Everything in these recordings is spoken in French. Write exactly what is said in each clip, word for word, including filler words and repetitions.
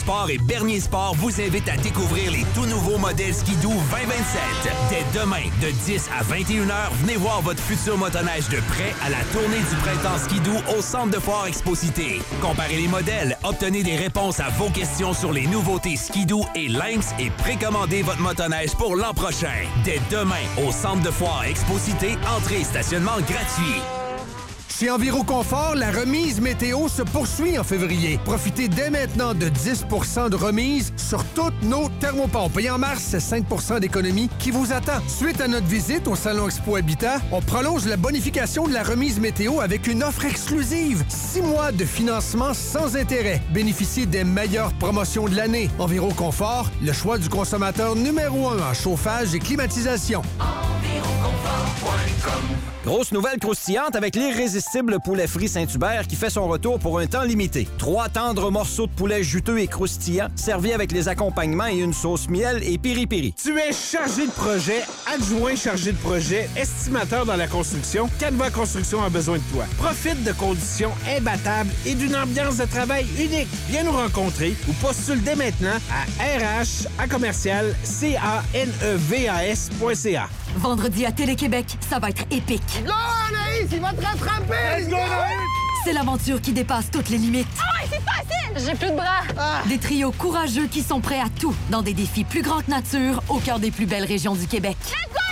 Sport et Bernier Sport vous invitent à découvrir les tout nouveaux modèles Ski-Doo vingt vingt-sept. Dès demain, de dix à vingt et une heures, venez voir votre futur motoneige de près à la tournée du printemps Ski-Doo au Centre de foire Expo-Cité. Comparez les modèles, obtenez des réponses à vos questions sur les nouveautés Ski-Doo et Lynx et précommandez votre motoneige pour l'an prochain. Dès demain, au Centre de foire Expo-Cité, entrée et stationnement gratuit. Chez Enviroconfort, la remise météo se poursuit en février. Profitez dès maintenant de dix pour cent de remise sur toutes nos thermopompes. Et en mars, c'est cinq pour cent d'économie qui vous attend. Suite à notre visite au Salon Expo Habitat, on prolonge la bonification de la remise météo avec une offre exclusive. Six mois de financement sans intérêt. Bénéficiez des meilleures promotions de l'année. Enviroconfort, le choix du consommateur numéro un en chauffage et climatisation. Enviroconfort point com. Grosse nouvelle croustillante avec l'irrésistible poulet frit Saint-Hubert qui fait son retour pour un temps limité. Trois tendres morceaux de poulet juteux et croustillants servis avec les accompagnements et une sauce miel et piri-piri. Tu es chargé de projet, adjoint chargé de projet, estimateur dans la construction. Canva Construction a besoin de toi. Profite de conditions imbattables et d'une ambiance de travail unique. Viens nous rencontrer ou postule dès maintenant à R H à commercial C A N E V A S point C A. Vendredi à Télé-Québec, ça va être épique. Go, Anaïs, il va te rattraper! Let's go, Anaïs! C'est l'aventure qui dépasse toutes les limites. Ah ouais, c'est facile! J'ai plus de bras. Ah. Des trios courageux qui sont prêts à tout dans des défis plus grands que nature au cœur des plus belles régions du Québec. Let's go,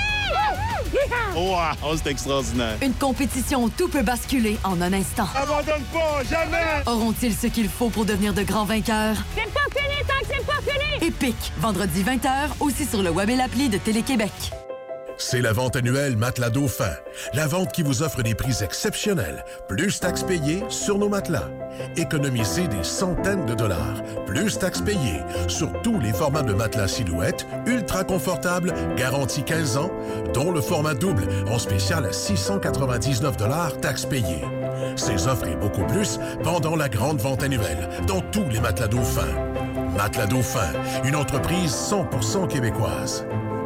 les filles! Wow, c'est extraordinaire. Une compétition où tout peut basculer en un instant. Abandonne pas, jamais! Auront-ils ce qu'il faut pour devenir de grands vainqueurs? C'est pas fini tant que c'est pas fini! Épique, vendredi vingt heures, aussi sur le web et l'appli de Télé-Québec. C'est la vente annuelle Matelas Dauphin. La vente qui vous offre des prix exceptionnels. Plus taxes payées sur nos matelas. Économisez des centaines de dollars. Plus taxes payées sur tous les formats de matelas silhouette, ultra confortables, garantie quinze ans, dont le format double en spécial à six cent quatre-vingt-dix-neuf dollars taxes payées. Ces offres et beaucoup plus pendant la grande vente annuelle dans tous les Matelas Dauphin. Matelas Dauphin, une entreprise cent pour cent québécoise.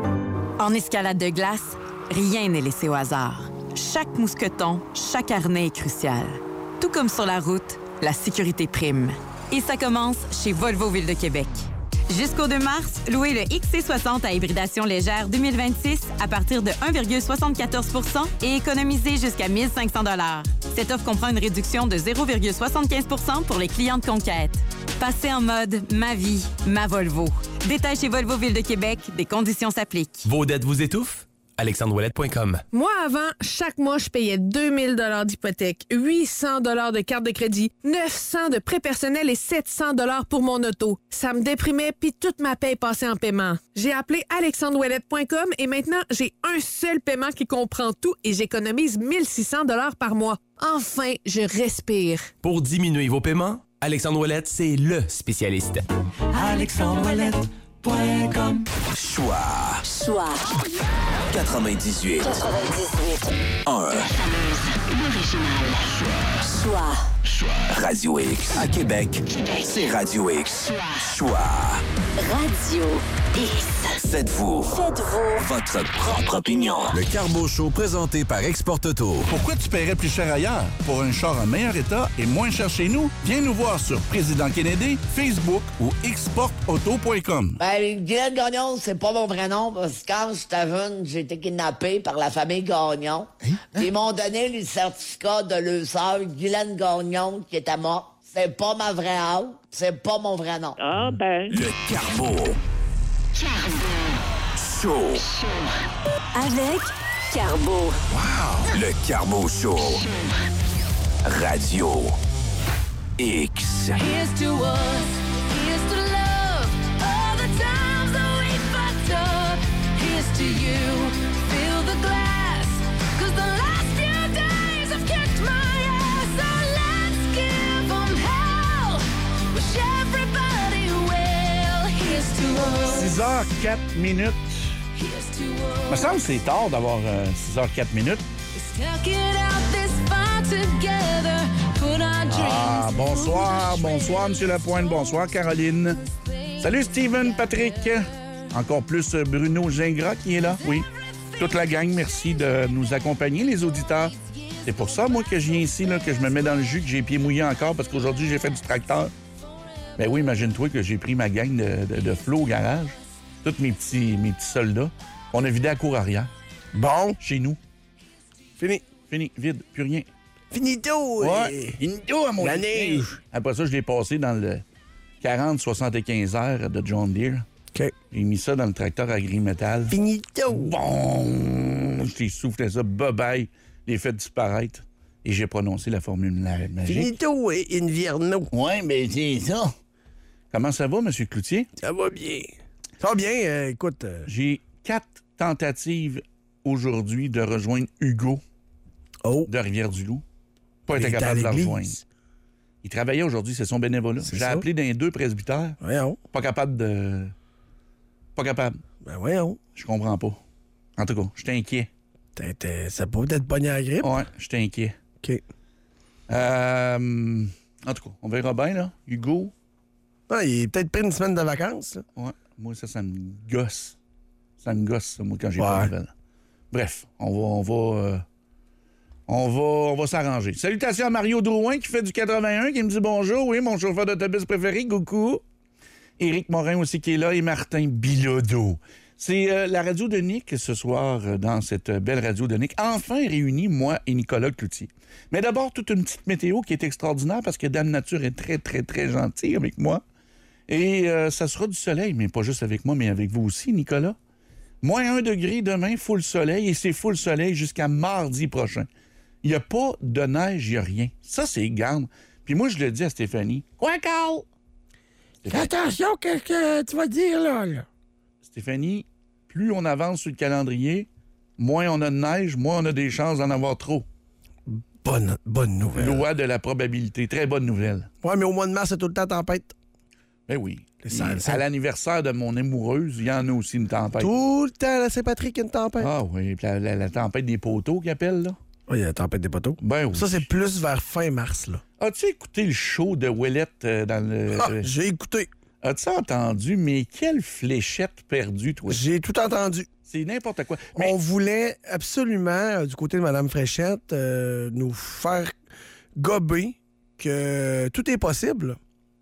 En escalade de glace, rien n'est laissé au hasard. Chaque mousqueton, chaque harnais est crucial. Tout comme sur la route, la sécurité prime. Et ça commence chez Volvo Ville de Québec. Jusqu'au deux mars, louez le X C soixante à hybridation légère deux mille vingt-six à partir de un virgule soixante-quatorze pour cent et économisez jusqu'à mille cinq cents dollars. Cette offre comprend une réduction de zéro virgule soixante-quinze pour cent pour les clients de conquête. Passez en mode « Ma vie, ma Volvo ». Détail chez Volvo Ville de Québec, des conditions s'appliquent. Vos dettes vous étouffent? alexandre ouellette point com. Moi, avant, chaque mois, je payais deux mille dollars d'hypothèque, huit cents dollars de carte de crédit, neuf cents de prêt personnel et sept cents dollars pour mon auto. Ça me déprimait, puis toute ma paye passait en paiement. J'ai appelé alexandre ouellette point com et maintenant, j'ai un seul paiement qui comprend tout et j'économise mille six cents dollars par mois. Enfin, je respire. Pour diminuer vos paiements, Alexandre Ouellette, c'est le spécialiste. alexandre ouellette point com. Choix. Choix. quatre-vingt-dix-huit. quatre-vingt-dix-huit. un. L'original. Choix. Choix. Radio X. À Québec, c'est Radio X. Choix. Radio X. Faites-vous. Faites-vous. Votre propre opinion. Le Carbo Show présenté par Export Auto. Pourquoi tu paierais plus cher ailleurs? Pour un char en meilleur état et moins cher chez nous? Viens nous voir sur Président Kennedy, Facebook ou export auto point com. Ben, Guylaine Gagnon, c'est pas mon vrai nom, parce que quand j'étais jeune, j'ai été kidnappé par la famille Gagnon. Hein? Hein? Ils m'ont donné le certificat de leur sœur, Guylaine Gagnon, qui était morte. C'est pas ma vraie âme, c'est pas mon vrai nom. Ah ben. Le Carbo. Carbo. Show. Avec Carbo. Wow. Le Carbo Show. Radio X. Here's to us, here's to love, all the times that we fucked up. Here's to you, fill the glass, cause the last few days have kicked my ass. So let's give them hell, wish everybody well. Here's to us. six heures quatre minutes. Il me semble que c'est tard d'avoir euh, six heures quatre minutes. Ah, bonsoir, bonsoir, M. Lapointe, bonsoir, Caroline. Salut, Steven, Patrick. Encore plus Bruno Gingras qui est là, oui. Toute la gang, merci de nous accompagner, les auditeurs. C'est pour ça, moi, que je viens ici, là, que je me mets dans le jus, que j'ai les pieds mouillés encore, parce qu'aujourd'hui, j'ai fait du tracteur. Ben oui, imagine-toi que j'ai pris ma gang de, de, de flots au garage, tous mes petits, mes petits soldats. On a vidé la cour arrière. Bon. Chez nous. Fini. Fini, vide, plus rien. Finito! Ouais, finito à mon La neige. Après ça, je l'ai passé dans le quarante soixante-quinze R de John Deere. OK. J'ai mis ça dans le tracteur agri-métal. Finito! Bon! Je t'ai soufflé ça, bye-bye, les fait disparaître. Et j'ai prononcé la formule magique. Finito et Invierno. Ouais, mais c'est ça. Comment ça va, M. Cloutier? Ça va bien. Ça va bien, euh, écoute... Euh... J'ai quatre tentatives aujourd'hui de rejoindre Hugo oh. de Rivière-du-Loup. Pas été Il capable de est à le l'église. rejoindre. Il travaillait aujourd'hui, c'est son bénévolat. C'est J'ai ça. appelé dans les deux presbytères. Voyons. Pas capable de... Pas capable. Ben voyons. Je comprends pas. En tout cas, j'étais inquiet. T'es, t'es, ça peut peut-être pogné à la grippe? Ouais, j'étais inquiet. OK. Euh, en tout cas, on verra bien, là. Hugo. Ah, il est peut-être pris une semaine de vacances. Là. Ouais, moi, ça, ça me gosse. Ça me gosse, ça, moi, quand j'ai Ouais. pas de nouvelles. Bref, on va... On va, euh, on va, on va s'arranger. Salutations à Mario Drouin qui fait du quatre-vingt-un, qui me dit bonjour. Oui, mon chauffeur d'autobus préféré, coucou. Éric Morin aussi qui est là et Martin Bilodeau. C'est euh, la radio de Nick ce soir, euh, dans cette belle radio de Nick, enfin réunie, moi et Nicolas Cloutier. Mais d'abord, toute une petite météo qui est extraordinaire parce que Dame Nature est très, très, très gentille avec moi. Et euh, ça sera du soleil, mais pas juste avec moi, mais avec vous aussi, Nicolas. Moins un degré demain, full soleil, et c'est full soleil jusqu'à mardi prochain. Il n'y a pas de neige, il n'y a rien. Ça, c'est garde. Puis moi, je le dis à Stéphanie. Quoi, Carl? Fais attention, qu'est-ce que tu vas dire, là? là? Stéphanie, plus on avance sur le calendrier, moins on a de neige, moins on a des chances d'en avoir trop. Bonne, bonne nouvelle. Loi de la probabilité. Très bonne nouvelle. Ouais, mais au mois de mars, c'est tout le temps tempête. Ben oui. Ça, Et ça- À l'anniversaire de mon amoureuse, il y en a aussi une tempête. Tout le temps, la Saint-Patrick, une tempête. Ah oui, puis la, la- la tempête des poteaux qu'ils appellent, là. Oui, il y a la tempête des poteaux. Ben oui. Ça, c'est plus vers fin mars, là. As-tu écouté le show de Ouellette euh, dans le... Ah, j'ai écouté. As-tu entendu? Mais quelle fléchette perdue, toi. J'ai tout entendu. C'est n'importe quoi. On voulait absolument, euh, du côté de Mme Fréchette, euh, nous faire gober que tout est possible.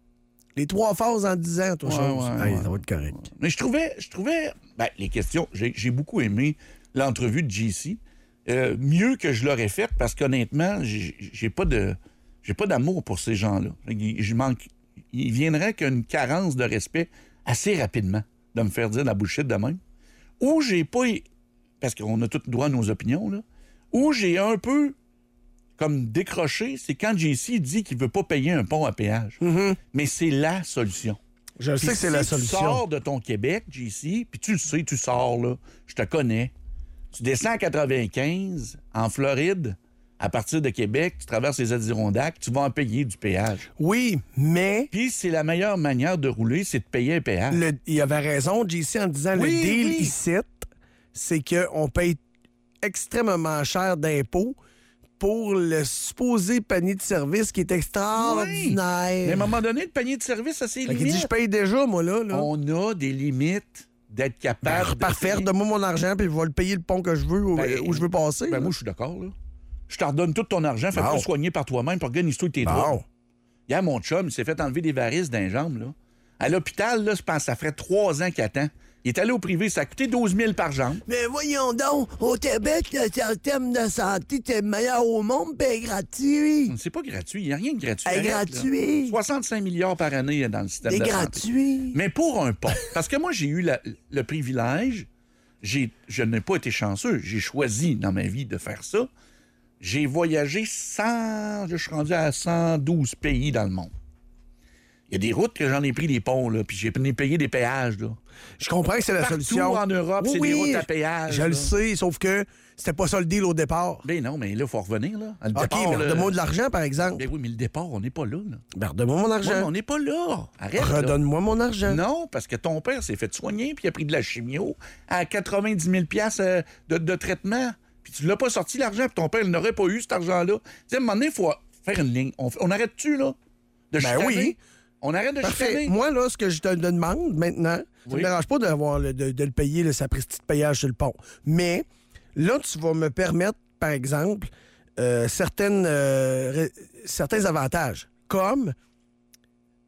Les trois phases en dix ans, toi, Ouais, chose. ouais, Hey, ouais. ça va être correct. Mais je trouvais, je trouvais, ben, les questions, j'ai, j'ai beaucoup aimé l'entrevue de J C. Euh, mieux que je l'aurais faite parce qu'honnêtement, j'ai, j'ai pas de, j'ai pas d'amour pour ces gens-là. Il, je manque, il viendrait qu'une carence de respect assez rapidement de me faire dire de la bullshit de même. Ou j'ai pas, parce qu'on a tout droit à nos opinions, là, ou j'ai un peu comme décroché, c'est quand J C dit qu'il veut pas payer un pont à péage. Mais c'est la solution. Je Puis sais que c'est si la tu solution. sors de ton Québec, J C, puis tu le sais, tu sors, là, je te connais. Tu descends à quatre-vingt-quinze, en Floride, à partir de Québec, tu traverses les Adirondacks, tu vas en payer du péage. Oui, mais... Puis c'est la meilleure manière de rouler, c'est de payer un péage. Le- il avait raison, J C, en disant Oui, le deal oui. ici, c'est qu'on paye extrêmement cher d'impôts pour le supposé panier de service qui est extraordinaire. Mais à un moment donné, le panier de service, ça c'est Fait qu'il limite. dit, je paye déjà, moi, là. là. On a des limites d'être Ben, capable de parfait, payer. donne-moi mon argent, puis je vais le payer le pont que je veux, où, Ben, où je veux passer. Ben là. moi, je suis d'accord, là. Je te redonne tout ton argent, fais-toi Bon. soigner par toi-même, puis organise-toi tes Bon. droits. Hier, mon chum, il s'est fait enlever des varices d'un jambe, là. À l'hôpital, là, je pense que ça ferait trois ans qu'il attend. Il est allé au privé, ça a coûté douze mille par jambe. Mais voyons donc, au Québec, le système de santé, c'est le meilleur au monde, ben gratuit. C'est pas gratuit, il n'y a rien de gratuit. Hey, Arrête, gratuit. là. soixante-cinq milliards par année dans le système C'est de santé. gratuit. Mais pour un pont. Parce que moi, j'ai eu la- le privilège, j'ai, je n'ai pas été chanceux, j'ai choisi dans ma vie de faire ça. J'ai voyagé cent, je suis rendu à cent douze pays dans le monde. Il y a des routes que j'en ai pris des ponts, là, puis j'ai payé des péages, là. Je comprends que c'est la Partout solution. en Europe, Oui, c'est oui, des routes à péage. Je là. le sais, sauf que c'était pas ça le deal au départ. Ben non, mais là, il faut revenir, là. Le OK, départ, mais là- redonne-moi de l'argent, par exemple. Ben oui, mais le départ, on n'est pas là, là. Ben, redonne-moi mon Ouais, mais argent. on n'est pas là. Arrête, là. Redonne-moi mon argent. Non, parce que ton père s'est fait soigner puis il a pris de la chimio à quatre-vingt-dix mille dollars de, de traitement. Puis tu l'as pas sorti l'argent, puis ton père il n'aurait pas eu cet argent-là. Tu sais, à un moment donné, il faut faire une ligne. On, on arrête-tu, là? De Ben chicaner? oui. On arrête de Parfait. chicaner. Moi, là, ce que je te demande maintenant, ça ne Oui. me dérange pas d'avoir le- de, de le payer, le sapristi de payage sur le pont. Mais là, tu vas me permettre, par exemple, euh, certaines, euh, ré- certains avantages, comme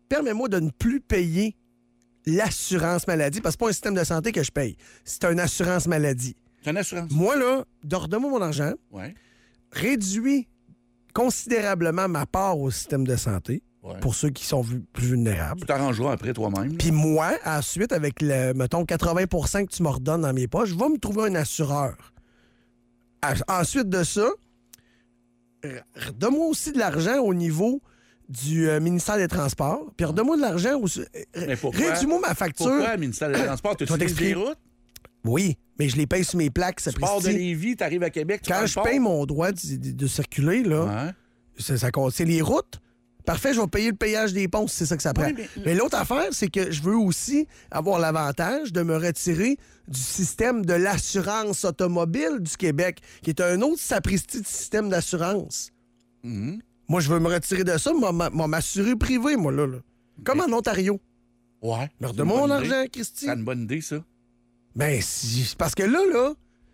permets-moi de ne plus payer l'assurance maladie, parce que c'est pas un système de santé que je paye. C'est une assurance maladie. C'est une assurance. Moi, là, donne-moi mon argent, ouais. réduis considérablement ma part au système de santé, ouais. pour ceux qui sont vu- plus vulnérables. Tu t'arrangeras après toi-même. Puis moi, ensuite, avec, le, mettons, quatre-vingts pour cent que tu me redonnes dans mes poches, je vais me trouver un assureur. Ensuite de ça, donne-moi aussi de l'argent au niveau du euh, ministère des Transports, puis redonne-moi de l'argent aussi. Réduis-moi ma facture. Pourquoi le ministère des Transports? Tu utilises des routes? Oui, mais je les paye sur mes plaques. Tu pars de Lévis, tu arrives à Québec, tu Quand je paye mon droit de, de, de circuler, là, ouais. ça, ça compte. C'est les routes. Parfait, je vais payer le péage des ponts si c'est ça que ça prend. Oui, mais... mais l'autre affaire, c'est que je veux aussi avoir l'avantage de me retirer du système de l'assurance automobile du Québec, qui est un autre sapristi de système d'assurance. Mm-hmm. Moi, je veux me retirer de ça, moi, m'assurer privé, moi, là. là. Comme mais... en Ontario. Ouais. Alors, de mon argent, Christy. C'est une bonne idée, ça. Ben, si, parce que là, là,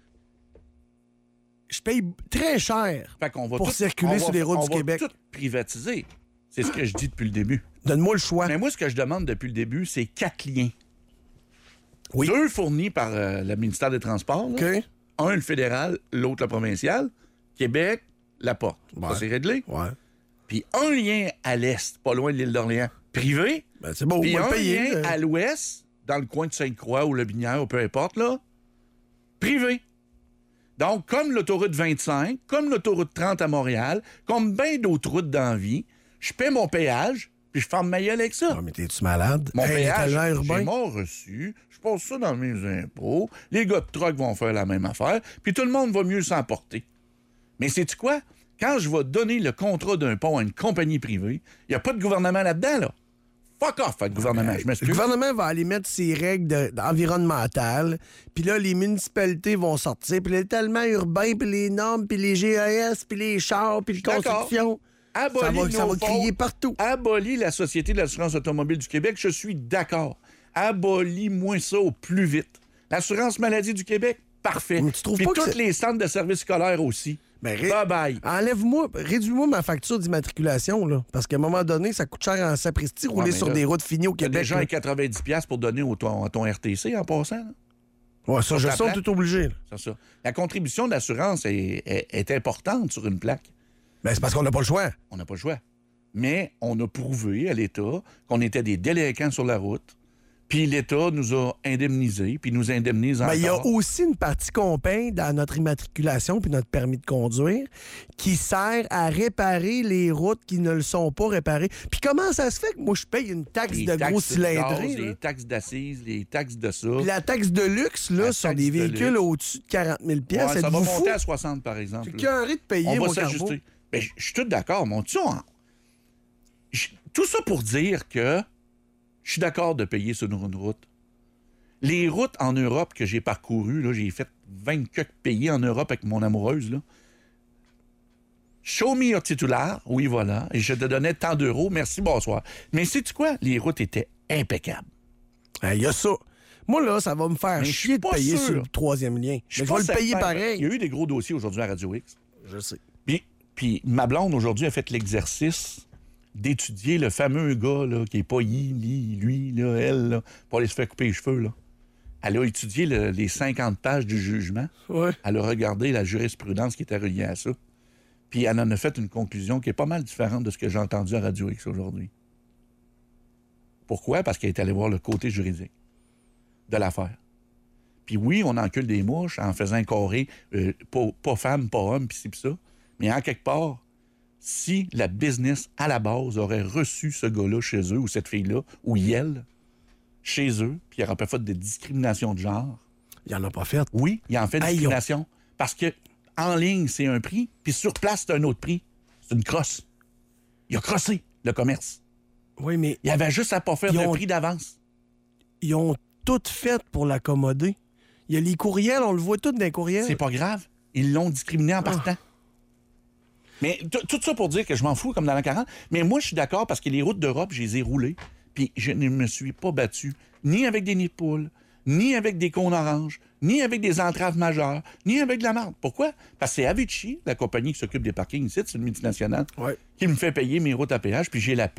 je paye très cher pour tout, circuler sur les routes du Québec. On va tout privatiser. C'est ce que je dis depuis le début. Donne-moi le choix. Mais moi, ce que je demande depuis le début, c'est quatre liens. Oui. Deux fournis par euh, le ministère des Transports. Okay. Un, le fédéral, l'autre, le provincial. Québec, la porte. Ouais. Ça, c'est réglé. Ouais. Puis un lien à l'est, pas loin de l'île d'Orléans, privé. Ben, c'est bon, puis on va un payer, lien euh... à l'ouest, dans le coin de Sainte-Croix ou Le Binière, ou peu importe, là, privé. Donc, comme l'autoroute vingt-cinq, comme l'autoroute trente à Montréal, comme bien d'autres routes dans la vie, je paie mon péage, puis je ferme ma gueule avec ça. Non, mais t'es-tu malade? Mon hey, péage, j'ai mon reçu, je pose ça dans mes impôts, les gars de truck vont faire la même affaire, puis tout le monde va mieux s'en porter. Mais sais-tu quoi? Quand je vais donner le contrat d'un pont à une compagnie privée, il n'y a pas de gouvernement là-dedans, là. Fuck off, le gouvernement, ouais, je m'excuse. Le gouvernement va aller mettre ses règles de, environnementales, puis là, les municipalités vont sortir, puis l'étalement urbain, puis les normes, puis les G A S, puis les chars, puis les constructions. Abolis ça va, ça va crier partout. Abolis la Société de l'assurance automobile du Québec, je suis d'accord. Abolis-moi ça au plus vite. L'assurance maladie du Québec, parfait. Mais tu trouves puis pas tous que les centres de services scolaires aussi. Ben, ré... Bye-bye. Enlève-moi, réduis-moi ma facture d'immatriculation, là. Parce qu'à un moment donné, ça coûte cher en sapristi rouler ouais, sur là, des routes finies au Québec. Il y a déjà quatre-vingt-dix dollars pour donner au ton, à ton R T C en passant. Là. Ouais, ça, je sens tout obligé. C'est ça. La contribution d'assurance est, est, est importante sur une plaque. Ben, c'est parce qu'on n'a pas le choix. On n'a pas le choix. Mais on a prouvé à l'État qu'on était des délinquants sur la route. Puis l'État nous a indemnisés, puis nous indemnise encore. Mais il y a aussi une partie qu'on paye dans notre immatriculation puis notre permis de conduire qui sert à réparer les routes qui ne le sont pas réparées. Puis comment ça se fait que moi, je paye une taxe les de taxes gros de cylindrés? Gaz, les taxes d'assises, les taxes de ça. Puis la taxe de luxe, là, sur des véhicules au-dessus de quarante mille dollars, ouais, ça va fou? monter à soixante, par exemple. C'est carré de payer, on mon va s'ajuster. Ben, je suis tout d'accord, mon Dieu. Tout ça pour dire que je suis d'accord de payer sur une route. Les routes en Europe que j'ai parcourues, là, j'ai fait vingt-quatre pays en Europe avec mon amoureuse. Là. Show me your titulaire. Oui, voilà. Et je te donnais tant d'euros. Merci, bonsoir. Mais sais-tu quoi? Les routes étaient impeccables. Il hey, y a ça. Moi, là, ça va me faire mais chier de payer sûr. Sur le troisième lien. Je vais le payer pareil. Il y a eu des gros dossiers aujourd'hui à Radio X. Je sais. Puis, puis ma blonde, aujourd'hui, a fait l'exercice d'étudier le fameux gars là, qui n'est pas I, li, lui, là, elle, là, pour aller se faire couper les cheveux. Là. Elle a étudié le, les cinquante pages du jugement. Ouais. Elle a regardé la jurisprudence qui était reliée à ça. Puis elle en a fait une conclusion qui est pas mal différente de ce que j'ai entendu à Radio X aujourd'hui. Pourquoi? Parce qu'elle est allée voir le côté juridique de l'affaire. Puis oui, on encule des mouches en faisant un carré, euh, pas, pas femme, pas homme, puis ci, puis ça. Mais en quelque part, si la business, à la base, aurait reçu ce gars-là chez eux, ou cette fille-là, ou elle, chez eux, puis il n'aurait pas fait de discrimination de genre. Il n'en a pas fait. Oui, il en fait de Aïe, discrimination. On... Parce que en ligne, c'est un prix, puis sur place, c'est un autre prix. C'est une crosse. Il a crossé le commerce. Oui, mais... Il avait juste à pas faire de ont... prix d'avance. Ils ont tout fait pour l'accommoder. Il y a les courriels, on le voit tout dans les courriels. C'est pas grave. Ils l'ont discriminé en partant. Oh. Mais t- tout ça pour dire que je m'en fous, comme dans la quarante. Mais moi, je suis d'accord parce que les routes d'Europe, je les ai roulées. Puis je ne me suis pas battu ni avec des nids de poules, ni avec des cônes oranges, ni avec des entraves majeures, ni avec de la marde. Pourquoi? Parce que c'est Avicii, la compagnie qui s'occupe des parkings ici, c'est une multinationale, ouais. qui me fait payer mes routes à péage, puis j'ai la paix.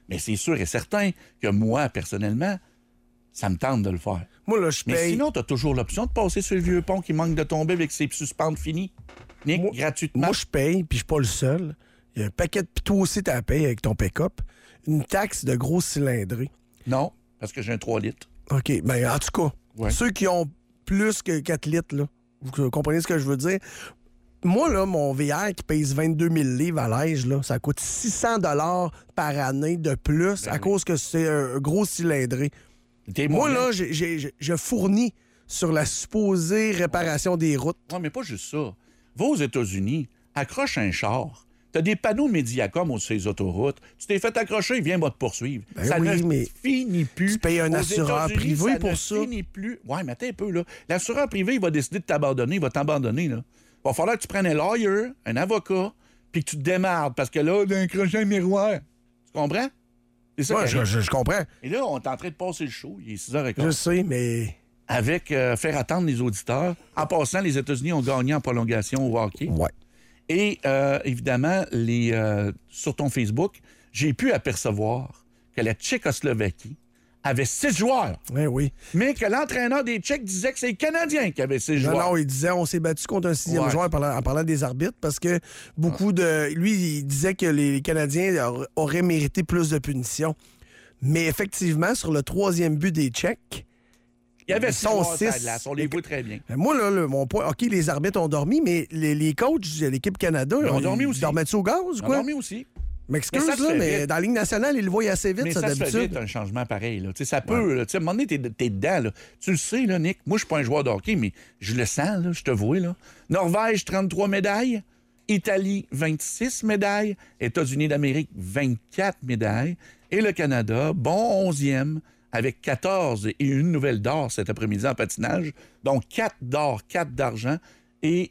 Mais c'est sûr et certain que moi, personnellement, ça me tente de le faire. Moi, là, je Mais paye. sinon, tu as toujours l'option de passer sur le vieux pont qui manque de tomber avec ses suspentes finis. Nick, Moi, gratuitement. Moi, je paye, puis je suis pas le seul. Il y a un paquet de... Puis toi aussi, t'as à payer avec ton pick-up. Une taxe de gros cylindrée. Non, parce que j'ai un trois litres. OK. Ben, en tout cas, Ouais. ceux qui ont plus que quatre litres, là, vous comprenez ce que je veux dire? Moi, là, mon V R qui pèse vingt-deux mille livres à l'âge, là, ça coûte six cents dollars par année de plus Ben à oui. cause que c'est un gros cylindré. T'es Moi, moyen. là, j'ai- j'ai- j'ai- je fournis sur la supposée réparation des routes. Non, mais pas juste ça. Va aux États-Unis, accroche un char. T'as des panneaux Mediacom au ces autoroutes. Tu t'es fait accrocher, viens, va te poursuivre. Ben ça oui, ne mais finit plus. tu payes un Aux assureur États-Unis, privé ça pour ne ça. finit plus. Ouais, mais attends un peu, là. L'assureur privé, il va décider de t'abandonner, il va t'abandonner, là. Il va falloir que tu prennes un lawyer, un avocat, puis que tu te démarres parce que là, d'un crochet un miroir. Tu comprends? C'est ça Ouais, qui je, arrive. je- je comprends. Et là, on est en train de passer le show. Il est six heures quinze. Je sais, mais... Avec euh, faire attendre les auditeurs. En passant, les États-Unis ont gagné en prolongation au hockey. Ouais. Et euh, évidemment, les, euh, sur ton Facebook, j'ai pu apercevoir que la Tchécoslovaquie avait six joueurs. Oui, oui. Mais que l'entraîneur des Tchèques disait que c'est les Canadiens qui avaient six Non, joueurs. non, il disait on s'est battu contre un sixième Ouais. joueur en parlant, en parlant des arbitres parce que beaucoup de. Lui, il disait que les Canadiens aur- auraient mérité plus de punitions. Mais effectivement, sur le troisième but des Tchèques, Il y avait ils six sont joueurs sur la six. glace. On les voit très bien. Moi, là, le- mon point. OK, les arbitres ont dormi, mais les, les coachs de l'équipe Canada, Ils ont dormi aussi. dormaient-tu au gaz ou Ils ont quoi? dormi aussi. M'excuse, Mais ça se là, fait mais vite. dans la Ligue nationale, ils le voient assez vite, Mais ça, ça se fait d'habitude. vite, un changement pareil. Là. Tu sais, ça peut. là. Tu sais, à un moment donné, t'es, t'es dedans. Là. Tu le sais, là, Nick. Moi, je suis pas un joueur de hockey, mais je le sens, là, je te vois. Là. Norvège, trente-trois médailles. Italie, vingt-six médailles. États-Unis d'Amérique, vingt-quatre médailles. Et le Canada, bon onzième, avec quatorze et une nouvelle d'or cet après-midi en patinage. Donc, quatre d'or, quatre d'argent et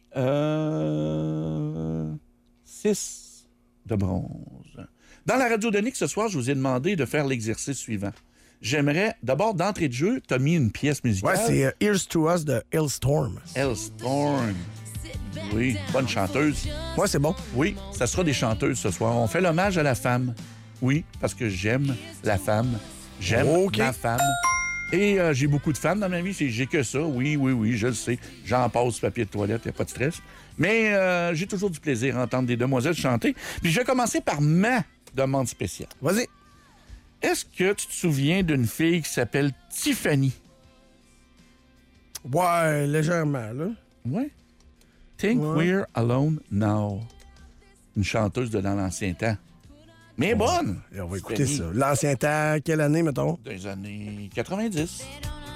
euh, six de bronze. Dans la radio de Nick, ce soir, je vous ai demandé de faire l'exercice suivant. J'aimerais, d'abord, d'entrée de jeu, tu as mis une pièce musicale. Ouais, c'est euh, Here's to Us de Hailstorm. Hailstorm. Oui, bonne chanteuse. Ouais, c'est bon. Oui, ça sera des chanteuses ce soir. On fait l'hommage à la femme. Oui, parce que j'aime la femme. J'aime OK. ma femme. Et euh, j'ai beaucoup de femmes dans ma vie. c'est- J'ai que ça. Oui, oui, oui, je le sais. J'en passe papier de toilette, il n'y a pas de stress. Mais euh, j'ai toujours du plaisir à entendre des demoiselles chanter. Puis je vais commencer par ma demande spéciale. Vas-y. Est-ce que tu te souviens d'une fille qui s'appelle Tiffany? Ouais, légèrement, là. Oui. Think Ouais. We're Alone Now. Une chanteuse de dans l'ancien temps. Mais bonne! Et on va écouter Tiffany. ça. L'ancien temps, quelle année, mettons? Des années quatre-vingt-dix.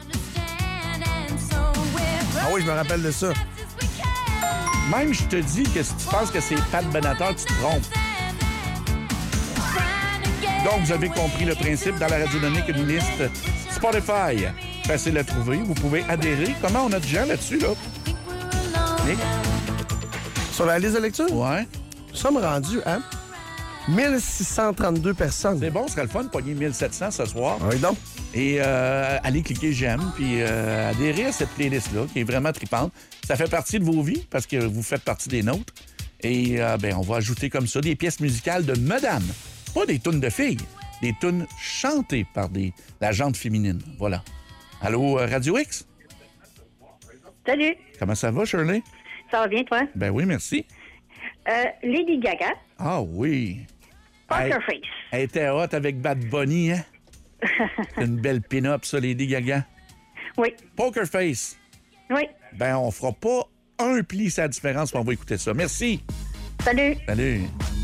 Ah oui, je me rappelle de ça. Même je te dis que si tu penses que c'est Pat Benatar, tu te trompes. Donc, vous avez compris le principe dans la radiodonique, une liste Spotify. Facile à trouver. Vous pouvez adhérer. Comment on a de gens là-dessus, là? Nick? Sur la liste de lecture? Ouais. Nous sommes rendus à mille six cent trente-deux personnes. C'est bon, ce serait le fun de pogner mille sept cents ce soir. Oui, donc. Et euh, allez cliquer j'aime, puis euh, adhérer à cette playlist-là, qui est vraiment tripante. Ça fait partie de vos vies, parce que vous faites partie des nôtres. Et euh, ben, on va ajouter comme ça des pièces musicales de madame. Pas des tunes de filles, des tunes chantées par des, la gente féminine. Voilà. Allô, euh, Radio X? Salut, Comment ça va, Shirley? ça va bien, toi? Ben oui, merci. Euh, Lady Gaga, Ah oui. Poker Elle- Face. Elle était hot avec Bad Bunny, hein? C'est une belle pin-up, ça, Lady Gaga. Oui. Poker Face. Oui. Ben, on fera pas un pli sa différence, puis on va écouter ça. Merci. Salut. Salut.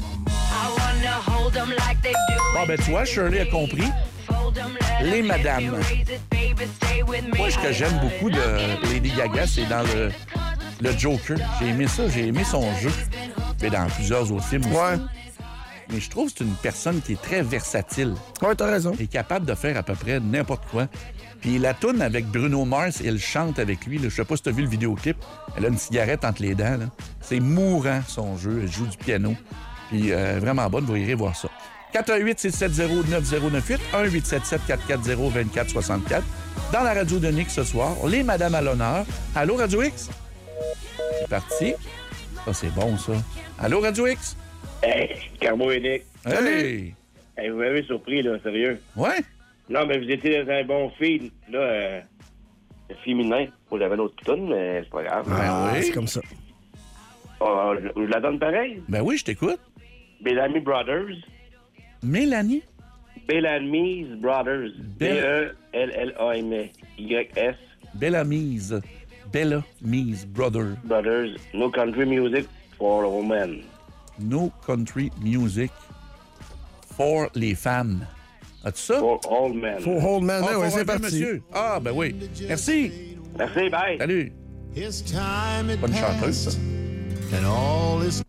Bon, ben, tu vois, Shirley a compris. Les madames. Moi, ce que j'aime beaucoup de Lady Gaga, c'est dans le, le Joker. J'ai aimé ça, j'ai aimé son jeu. Mais dans plusieurs autres films aussi. Ouais. Mais je trouve que c'est une personne qui est très versatile. Ouais, t'as raison. Elle est capable de faire à peu près n'importe quoi. Puis la toune avec Bruno Mars, elle chante avec lui. Là. Je sais pas si tu as vu le vidéoclip. Elle a une cigarette entre les dents. Là. C'est mourant, son jeu. Elle joue du piano. Puis euh, vraiment bonne, vous irez voir ça. quatre un huit, six sept zéro, neuf zéro neuf huit, un huit sept sept, quatre quatre zéro, deux quatre six quatre. Dans la radio de Nick ce soir, les madames à l'honneur. Allô, Radio X? C'est parti. Ça, c'est bon, ça. Allô, Radio X? Hey, Carbo et Nick. Hey! Hey, vous m'avez surpris, là, sérieux. Ouais? Non, mais vous étiez dans un bon fil. Là, euh, c'est féminin. Moi, j'avais l'autre tonne, mais c'est pas grave. Ben oui. C'est comme ça. Oh, je, je la donne pareil. Ben oui, je t'écoute. Bellamy Brothers. Mélanie? Bellamy's Brothers. B E L L A M Y S. Bellamy's. Bellamy's Brothers. Brothers. No country music for women. No country music for les femmes. As-tu ça? For all men. For all men, Ah, oui, for c'est all men, parti. monsieur. Ah, ben oui. Merci. Merci, bye. Salut. Bonne chanteuse, ça. And all is...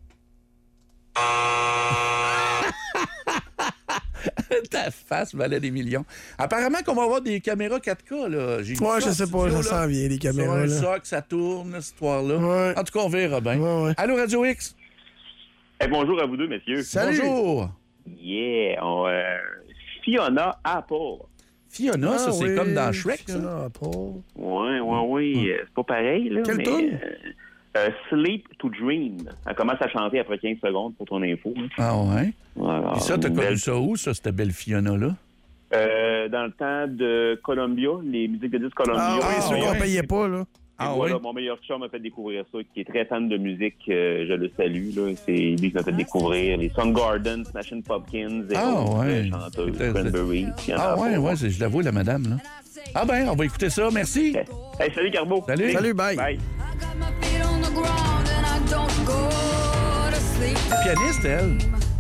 Ta face valait des millions. Apparemment qu'on va avoir des caméras quatre K, là. J'ai vu Ouais, ça je sais en pas, studio, ça là. s'en vient, les caméras, Sur un là. soc, ça tourne, cette histoire-là. Ouais. En tout cas, on verra bien. Ouais, ouais. Allô, Radio X? Eh, bonjour à vous deux, messieurs. Salut. Bonjour. Yeah. On, euh, Fiona Apple. Fiona, ça, Ah c'est oui, comme dans Shrek, ça? Fiona Apple. Oui, oui, oui. euh, C'est pas pareil, là. Quelle mais, toune? euh, euh, Sleep to Dream. Elle commence à chanter après quinze secondes pour ton info. hein. Ah ouais? Voilà. Puis ça, t'as Une connu belle- ça où, ça, cette belle Fiona-là? Euh, dans le temps de Columbia, les musiques de disques Columbia. Ah oui, ceux qu'on ouais. payait pas, là. Et Ah voilà, oui? mon meilleur chum m'a fait découvrir ça, qui est très fan de musique. euh, je le salue. Là. C'est lui qui m'a fait découvrir les Soundgarden, Smashing Pumpkins et Ah autres ouais. euh, chanteuses, Peut-être- Cranberries. il y en a Ah ouais, pas. ouais, c'est- je l'avoue, la madame, là. Ah ben, on va écouter ça. Merci. Hey, salut, Carbo. Salut. Salut, bye. Bye. Feet on the ground and I don't go to sleep. Pianiste, elle.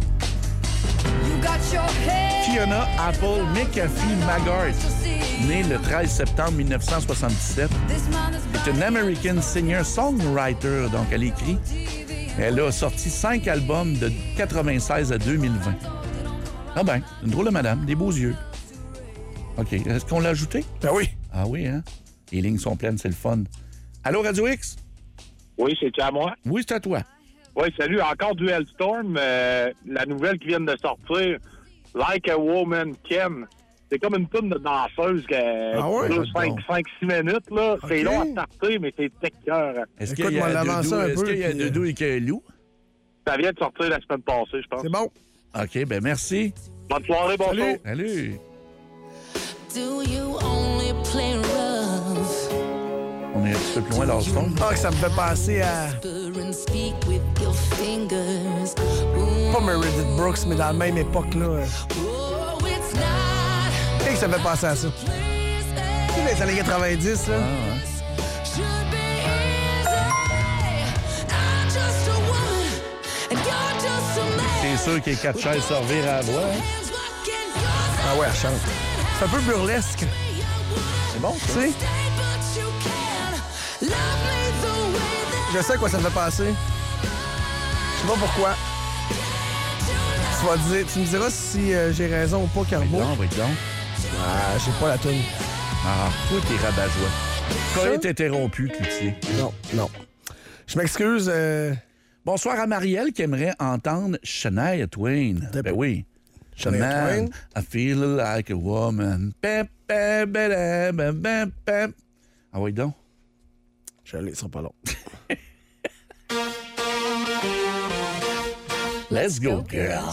You got your head Fiona Apple McAfee Maggart, née le treize septembre mille neuf cent soixante-dix-sept, est une American singer-songwriter. Donc, elle écrit. Elle a sorti cinq albums de quatre-vingt-seize à deux mille vingt. Ah ben, une drôle de madame, des beaux yeux. OK. Est-ce qu'on l'a ajouté? Ben oui. Ah oui, hein? Les lignes sont pleines, c'est le fun. Allô, Radio X? Oui, c'est à moi. Oui, c'est à toi. Oui, salut. Encore du Hellstorm. Euh, la nouvelle qui vient de sortir, Like a Woman Can. C'est comme une toune de danseuse qui Ah ouais? dure cinq six minutes. Là. C'est Ok. long à starter, mais c'est écœurant. Est-ce Écoute, qu'il y moi, a l'avance Doudou, un est-ce peu, qu'il y a puis, Doudou et qu'il y a Lou? Ça vient de sortir la semaine passée, je pense. C'est bon. OK, ben merci. Bonne soirée, bon Salut. show. Salut. Do you only play rough? On est un petit peu plus loin d'Alston. Ah, que ça me fait penser à... And speak with your fingers. Pas Meredith Brooks, mais dans la même époque, là. Oh, it's not. Et que ça me fait penser à ça. Tu sais, les années quatre-vingt-dix, là. Should be easy. I'm just a woman, and you're just a man. C'est sûr qu'il y a quatre chaises servir à la voix. hein? Ah ouais, elle chante. C'est un peu burlesque. C'est bon, Tu ça. sais, je sais à quoi ça me fait penser. Je sais pas pourquoi. Tu vas dire, tu me diras si euh, j'ai raison ou pas, Carbo. Non, va être long. Ah, j'ai pas la toune. Ah, toi, t'es rabat-joie. Quand est interrompu, Cloutier. Non, non. Je m'excuse. euh, Bonsoir à Marielle qui aimerait entendre Shania Twain. Ben oui. Shania Man, Twain. I feel like a woman. Pep, pep, pep, pep, pep, pep. Ah oui, donc. Je l'ai, ce sera pas long. Let's go, girls.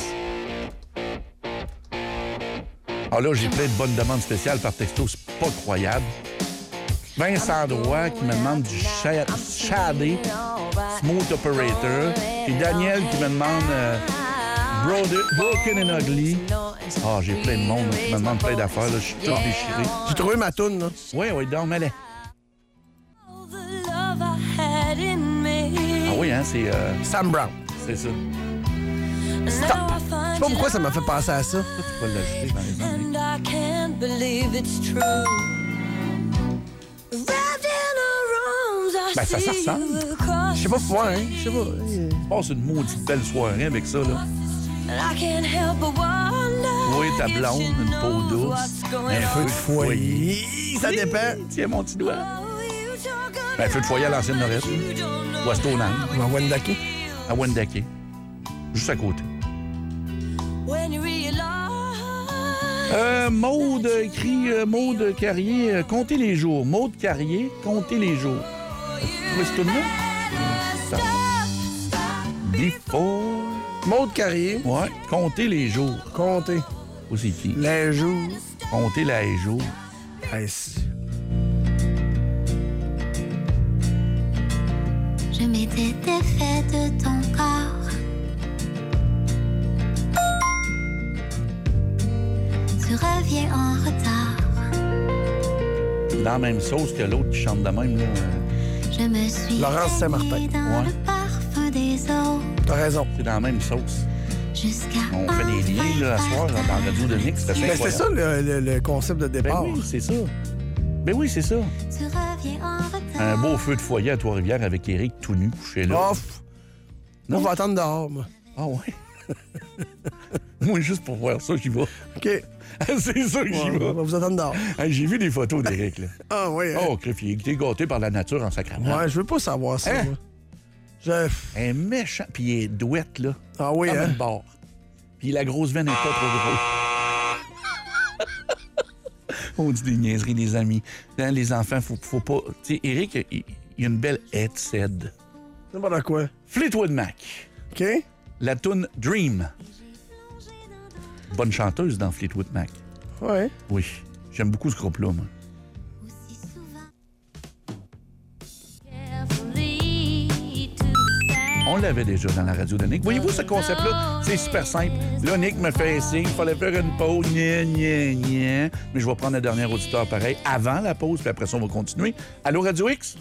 Ah là, j'ai plein de bonnes demandes spéciales par texto, c'est pas croyable. Vincent Droit qui me demande du cha- Shadé, Smooth Operator. Et Daniel qui me demande euh, Brode- Broken and Ugly. Ah, j'ai plein de monde qui me demande plein d'affaires. là. Je suis tout déchiré. J'ai trouvé ma toune, là. Oui, oui, donc, mais Ah oui, hein, c'est... euh, Sam Brown. C'est ça. Stop. Je sais pas pourquoi ça m'a fait penser à ça. Tu peux l'ajouter dans les années. And I can't believe it's true. Wrapped in her arms, I Ben, ça, ça see ressemble. you across Je sais pas pourquoi, hein. Je sais pas. Tu passes une maudite belle soirée avec ça, là. And I can't help but wonder. Oui, ta blonde, une peau douce, Un feu de foyer. Ça dépend. Tiens, mon petit doigt. Ben, feu de foyer à l'ancienne Lorette. Ou à Stoneham. Ou à Wendake. À Wendake. Juste à côté. When you realize. Euh, Maude écrit, euh, Maude Carrier, euh, comptez les jours. Maude Carrier, comptez les jours. Vous trouvez ce tour-là? Before Maude Carrier. Ouais. Comptez les jours. Comptez. Où c'est qui? Les jours. Comptez les jours. Hey, si. Je m'étais défait de ton corps. Tu reviens en retard. Dans la même sauce que l'autre qui chante de même, là. Je me suis Laurence Saint-Martin. dans Ouais. le parfum des autres. T'as raison. C'est dans la même sauce. Jusqu'à On fait des liens, là, à soir, dans la radio de Nick. C'était Mais incroyable. c'est ça le, le- le concept de départ. Ben oui, c'est ça. Ben oui, c'est ça. Tu reviens en retard. Un beau feu de foyer à Trois-Rivières avec Éric tout nu couché là. Oh, pff. Moi, je vais attendre dehors, moi. Ah ouais? Moi, juste pour voir ça, j'y vais. OK. C'est ça que j'y Ouais, vais. on va vous attendre dehors. Hey, j'ai vu des photos d'Éric, là. Ah oui, hein? Oh, Cliff, il était gâté par la nature en sacrament. Ouais, je veux pas savoir ça, Hein? moi. Je... Un méchant, puis il est douette, là. Ah oui, Comme hein? une barre. Puis la grosse veine n'est pas trop grosse. On dit des niaiseries, les amis. Hein, les enfants, faut, faut pas... Tu sais, Éric, il, il a une belle headset. C'est pas dans quoi? Fleetwood Mac. OK. La toune Dream. Bonne chanteuse dans Fleetwood Mac. Ouais. Oui. J'aime beaucoup ce groupe-là, moi. On l'avait déjà dans la radio de Nick. Voyez-vous ce concept-là? C'est super simple. Là, Nick me fait un signe. Il fallait faire une pause. Nya, nya, nya. Mais je vais prendre le dernier auditeur pareil avant la pause, puis après ça, on va continuer. Allô, Radio X?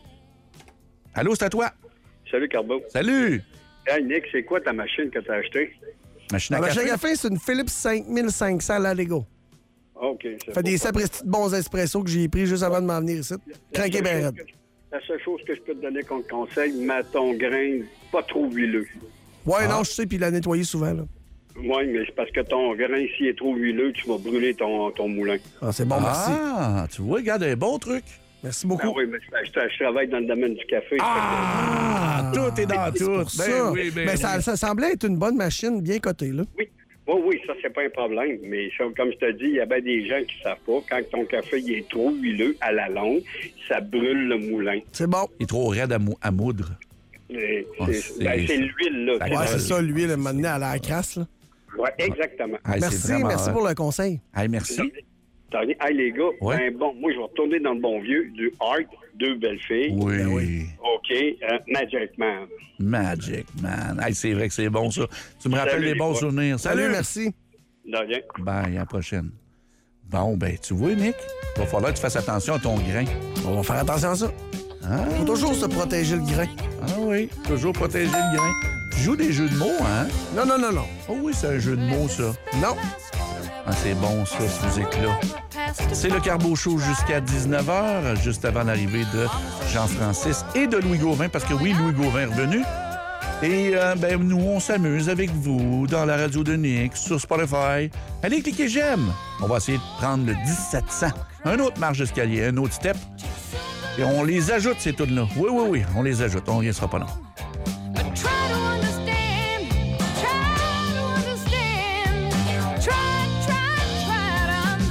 Allô, c'est à toi? Salut, Carbo. Salut! Hey, Nick, c'est quoi ta machine que t'as achetée? Machine à La café? machine à café, c'est une Philips cinq mille cinq cents à Lego. OK. c'est Fait des pas- sapristi de bons espressos que j'ai pris juste avant de m'en venir ici. Cranqué La seule ben chose raide. que- La seule chose que je peux te donner comme conseil, mets ton grain pas trop huileux. Ouais, non, je sais, puis il l'a nettoyé souvent, là. Oui, mais c'est parce que ton grain, s'il est trop huileux, tu vas brûler ton, ton moulin. Ah, c'est bon, merci. Ah, tu vois, regarde, un bon truc. Merci beaucoup. Ah oui, mais je, je- je travaille dans le domaine du café. Ah, tout est dans C'est tout. pour ça. oui, ben Mais ça, oui. ça semblait être une bonne machine bien cotée, là. Oui. Oui, oui, ça, c'est pas un problème. Mais ça, comme je te dis, il y a bien des gens qui savent pas. Quand ton café il est trop huileux, à la longue, ça brûle le moulin. C'est bon. Il est trop raide à, mou- à moudre. Et Ah, c'est c'est- ben, c'est l'huile, là. Ouais, c'est ça, l'huile, à un moment donné, à la crasse, là. Oui, exactement. Ah, c'est Merci, vraiment- merci pour le conseil. Hey, merci. T'as rien- Hey, les gars, Ouais. ben bon, moi, je vais retourner dans le bon vieux, du Art, deux belles filles. Oui. OK, euh, Magic Man. Magic Man. Hey, c'est vrai que c'est bon, ça. Tu me rappelles Salut, des les bons gars. souvenirs. Salut, Salut. merci. De rien. Bye, à la prochaine. Bon, ben, tu vois, Nick, il va falloir que tu fasses attention à ton grain. On va faire attention à ça. Hein? Faut toujours se protéger le grain. Ah oui, toujours protéger le grain. Tu joues des jeux de mots, hein? Non, non, non, non. Oh oui, c'est un jeu de mots, ça. Non. Ah, c'est bon, ça, cette musique-là. C'est le Carbo Show jusqu'à dix-neuf heures, juste avant l'arrivée de Jean-Francis et de Louis Gauvin, parce que oui, Louis Gauvin est revenu. Et euh, ben, nous, on s'amuse avec vous dans la radio de Nick, sur Spotify. Allez, cliquez j'aime. On va essayer de prendre le dix-sept cents. Un autre marche d'escalier, un autre step. Et on les ajoute, ces tunes-là. Oui, oui, oui, on les ajoute. On ne sera pas long. Try to understand, try to understand, try, try, try to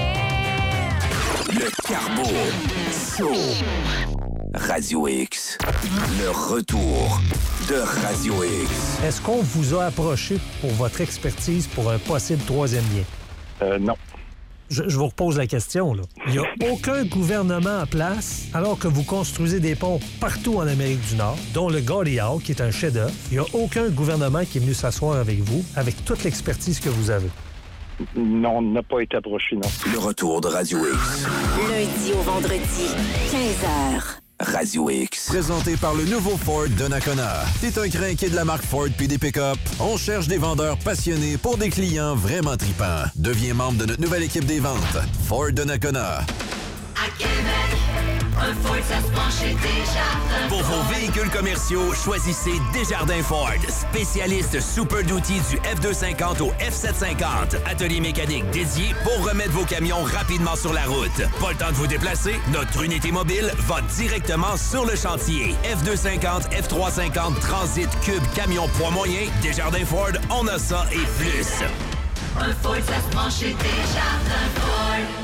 understand. Le Carbo Show. Radio X. Le retour de Radio X. Est-ce qu'on vous a approché pour votre expertise pour un possible troisième lien? Euh, non. Je, je vous repose la question, là. Il n'y a aucun gouvernement en place alors que vous construisez des ponts partout en Amérique du Nord, dont le Gordie Howe, qui est un chef-d'œuvre. Il n'y a aucun gouvernement qui est venu s'asseoir avec vous, avec toute l'expertise que vous avez. Non, on n'a pas été approché, non. Le retour de Radio X. Lundi au vendredi, quinze heures. Radio X. Présenté par le nouveau Ford de Nakona. T'es un crinqué de la marque Ford puis des pick-up? On cherche des vendeurs passionnés pour des clients vraiment tripants. Deviens membre de notre nouvelle équipe des ventes. Ford de Nakona. À Québec, un Ford, ça se penche chez Desjardins. Pour vos véhicules commerciaux, choisissez Desjardins Ford, spécialiste Super Duty du F deux cent cinquante au F sept cent cinquante. Atelier mécanique dédié pour remettre vos camions rapidement sur la route. Pas le temps de vous déplacer? Notre unité mobile va directement sur le chantier. F deux cent cinquante, F trois cent cinquante, Transit, Cube, Camion poids moyen, Desjardins Ford, on a ça et plus. Un Ford, ça se penche chez Desjardins Ford.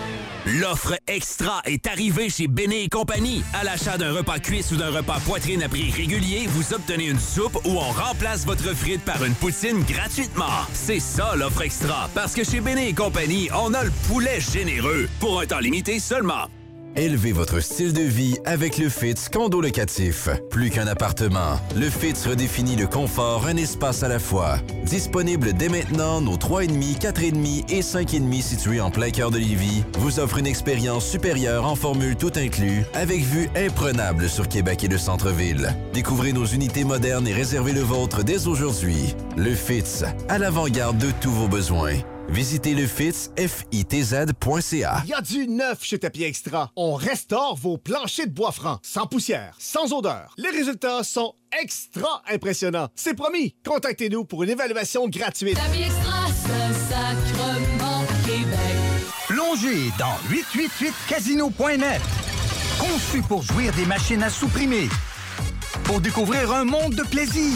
L'offre extra est arrivée chez Béné et compagnie. À l'achat d'un repas cuisse ou d'un repas poitrine à prix régulier, vous obtenez une soupe ou on remplace votre frite par une poutine gratuitement. C'est ça l'offre extra, parce que chez Béné et compagnie, on a le poulet généreux pour un temps limité seulement. Élevez votre style de vie avec le Fitz Condo Locatif. Plus qu'un appartement, le Fitz redéfinit le confort, un espace à la fois. Disponible dès maintenant, nos trois virgule cinq, quatre virgule cinq et cinq virgule cinq situés en plein cœur de Lévis vous offrent une expérience supérieure en formule tout inclus, avec vue imprenable sur Québec et le centre-ville. Découvrez nos unités modernes et réservez le vôtre dès aujourd'hui. Le Fitz, à l'avant-garde de tous vos besoins. Visitez le Fitz, F I T Z point C A. Il y a du neuf chez Tapis Extra. On restaure vos planchers de bois franc, sans poussière, sans odeur. Les résultats sont extra impressionnants. C'est promis. Contactez-nous pour une évaluation gratuite. Tapis Extra, Saint-Sacrement, Québec. Plongez dans huit cent quatre-vingt-huit casino point net. Conçu pour jouir des machines à supprimer. Pour découvrir un monde de plaisir.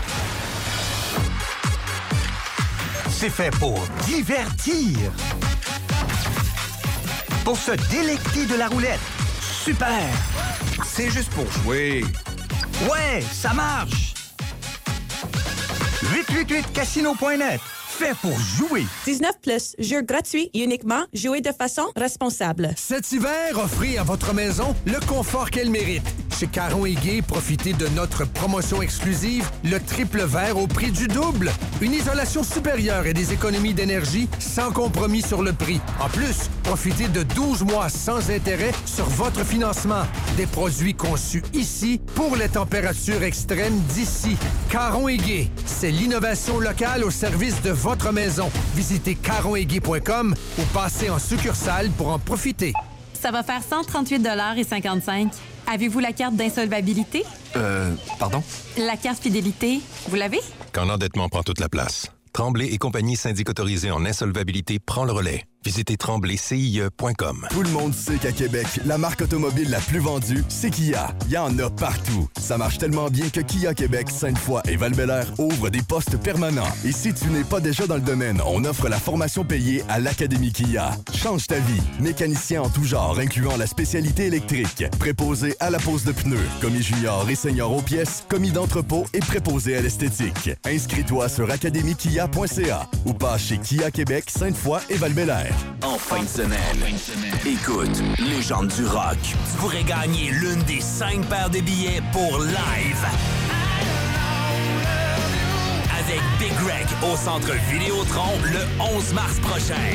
C'est fait pour divertir. Pour se délecter de la roulette. Super! C'est juste pour jouer. Ouais, ça marche! huit cent quatre-vingt-huit casino point net. Fait pour jouer. dix-neuf plus, jeu gratuit, uniquement, jouer de façon responsable. Cet hiver, offrez à votre maison le confort qu'elle mérite. Chez Caron et Gay, profitez de notre promotion exclusive, le triple vert au prix du double. Une isolation supérieure et des économies d'énergie sans compromis sur le prix. En plus, profitez de douze mois sans intérêt sur votre financement. Des produits conçus ici pour les températures extrêmes d'ici. Caron et Gay, c'est l'innovation locale au service de votre maison. Visitez caron et gay point com ou passez en succursale pour en profiter. Ça va faire cent trente-huit dollars et cinquante-cinq. Avez-vous la carte d'insolvabilité? Euh, pardon? La carte fidélité, vous l'avez? Quand l'endettement prend toute la place. Tremblay et compagnie syndic autorisé en insolvabilité prend le relais. Visitez tremblay C I E point com. Tout le monde sait qu'à Québec, la marque automobile la plus vendue, c'est Kia. Il y en a partout. Ça marche tellement bien que Kia Québec, Sainte-Foy et Val-Bélair ouvrent des postes permanents. Et si tu n'es pas déjà dans le domaine, on offre la formation payée à l'Académie Kia. Change ta vie. Mécanicien en tout genre, incluant la spécialité électrique. Préposé à la pose de pneus. Commis junior et senior aux pièces. Commis d'entrepôt et préposé à l'esthétique. Inscris-toi sur académie kia point c a ou passe chez Kia Québec, Sainte-Foy et Val-Bélair. En fin de semaine, écoute, Légende du rock, tu pourrais gagner l'une des cinq paires de billets pour Live. Avec Big Greg au Centre Vidéotron le onze mars prochain.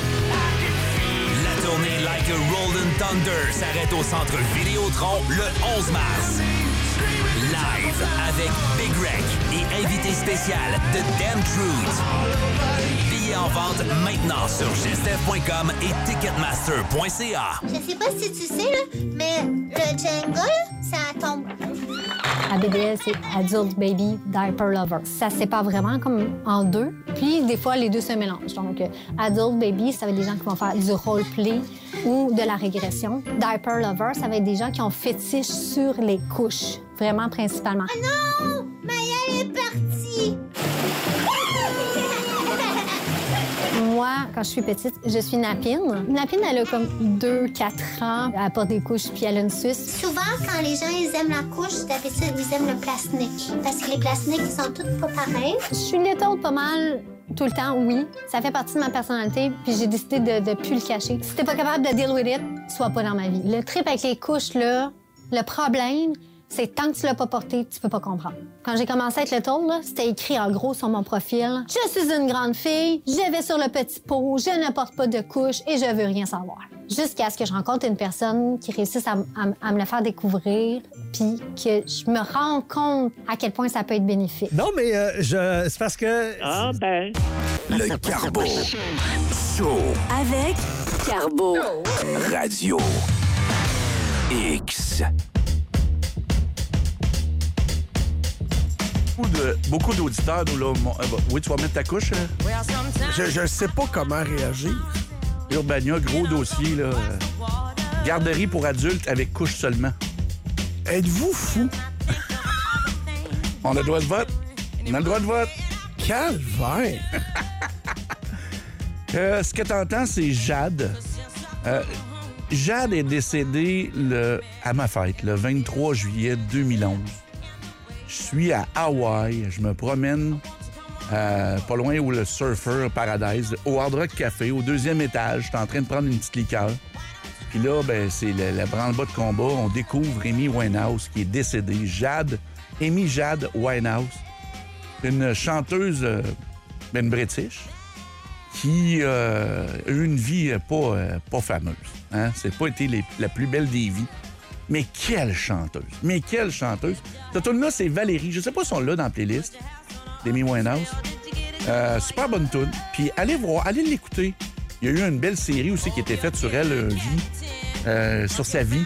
La tournée Like a Rolling Thunder s'arrête au Centre Vidéotron le onze mars. Live avec Big Greg et invité spécial de Damn Truth. Billets en vente maintenant sur gestev point com et ticketmaster point c a. Je sais pas si tu sais, là, mais le jingle, ça tombe. A B D L, c'est Adult Baby Diaper Lover. Ça se sépare vraiment comme en deux. Puis, des fois, les deux se mélangent. Donc, Adult Baby, ça va être des gens qui vont faire du roleplay ou de la régression. Diaper Lover, ça va être des gens qui ont fétiche sur les couches. Vraiment, principalement. Oh non! Maya est partie! Moi, quand je suis petite, je suis Napine. Napine, elle a comme deux quatre ans. Elle porte des couches puis elle a une suce. Souvent, quand les gens ils aiment la couche, d'habitude, ils aiment le plastique. Parce que les plastiques, ils sont tous pas pareils. Je suis l'étaude pas mal tout le temps, oui. Ça fait partie de ma personnalité, puis j'ai décidé de ne plus le cacher. Si t'es pas capable de deal with it, sois pas dans ma vie. Le trip avec les couches, là, le problème, c'est que tant que tu l'as pas porté, tu peux pas comprendre. Quand j'ai commencé à être le tour, là, c'était écrit en gros sur mon profil. Je suis une grande fille, je vais sur le petit pot, je ne porte pas de couche et je veux rien savoir. Jusqu'à ce que je rencontre une personne qui réussisse à, à, à me le faire découvrir, puis que je me rends compte à quel point ça peut être bénéfique. Non, mais euh, je... c'est parce que... Ah ben... Le Carbo Show. Avec Carbo. Radio X. De, beaucoup d'auditeurs, nous, là. Mon, euh, oui, tu vas mettre ta couche? Euh? Je ne sais pas comment réagir. Urbania, gros dossier, là. Garderie pour adultes avec couche seulement. Êtes-vous fou? On a le droit de vote. On a le droit de vote. Calvaire! euh, ce que t'entends, c'est Jade. Euh, Jade est décédée le, à ma fête, le vingt-trois juillet deux mille onze. Je suis à Hawaï. Je me promène euh, pas loin où le Surfer Paradise, au Hard Rock Café, au deuxième étage. Je suis en train de prendre une petite liqueur. Puis là, ben, c'est le, le branle-bas de combat. On découvre Amy Winehouse qui est décédée. Jade, Amy Jade Winehouse, une chanteuse, euh, une British, qui euh, a eu une vie pas, euh, pas fameuse. Hein? C'est pas été les, la plus belle des vies. Mais quelle chanteuse! Mais quelle chanteuse! Cette tune-là, c'est Valérie. Je sais pas si on l'a dans la playlist d'Amy Winehouse. Euh, super bonne tune. Puis allez voir, allez l'écouter. Il y a eu une belle série aussi qui a été faite sur elle, euh, vie, euh, sur sa vie.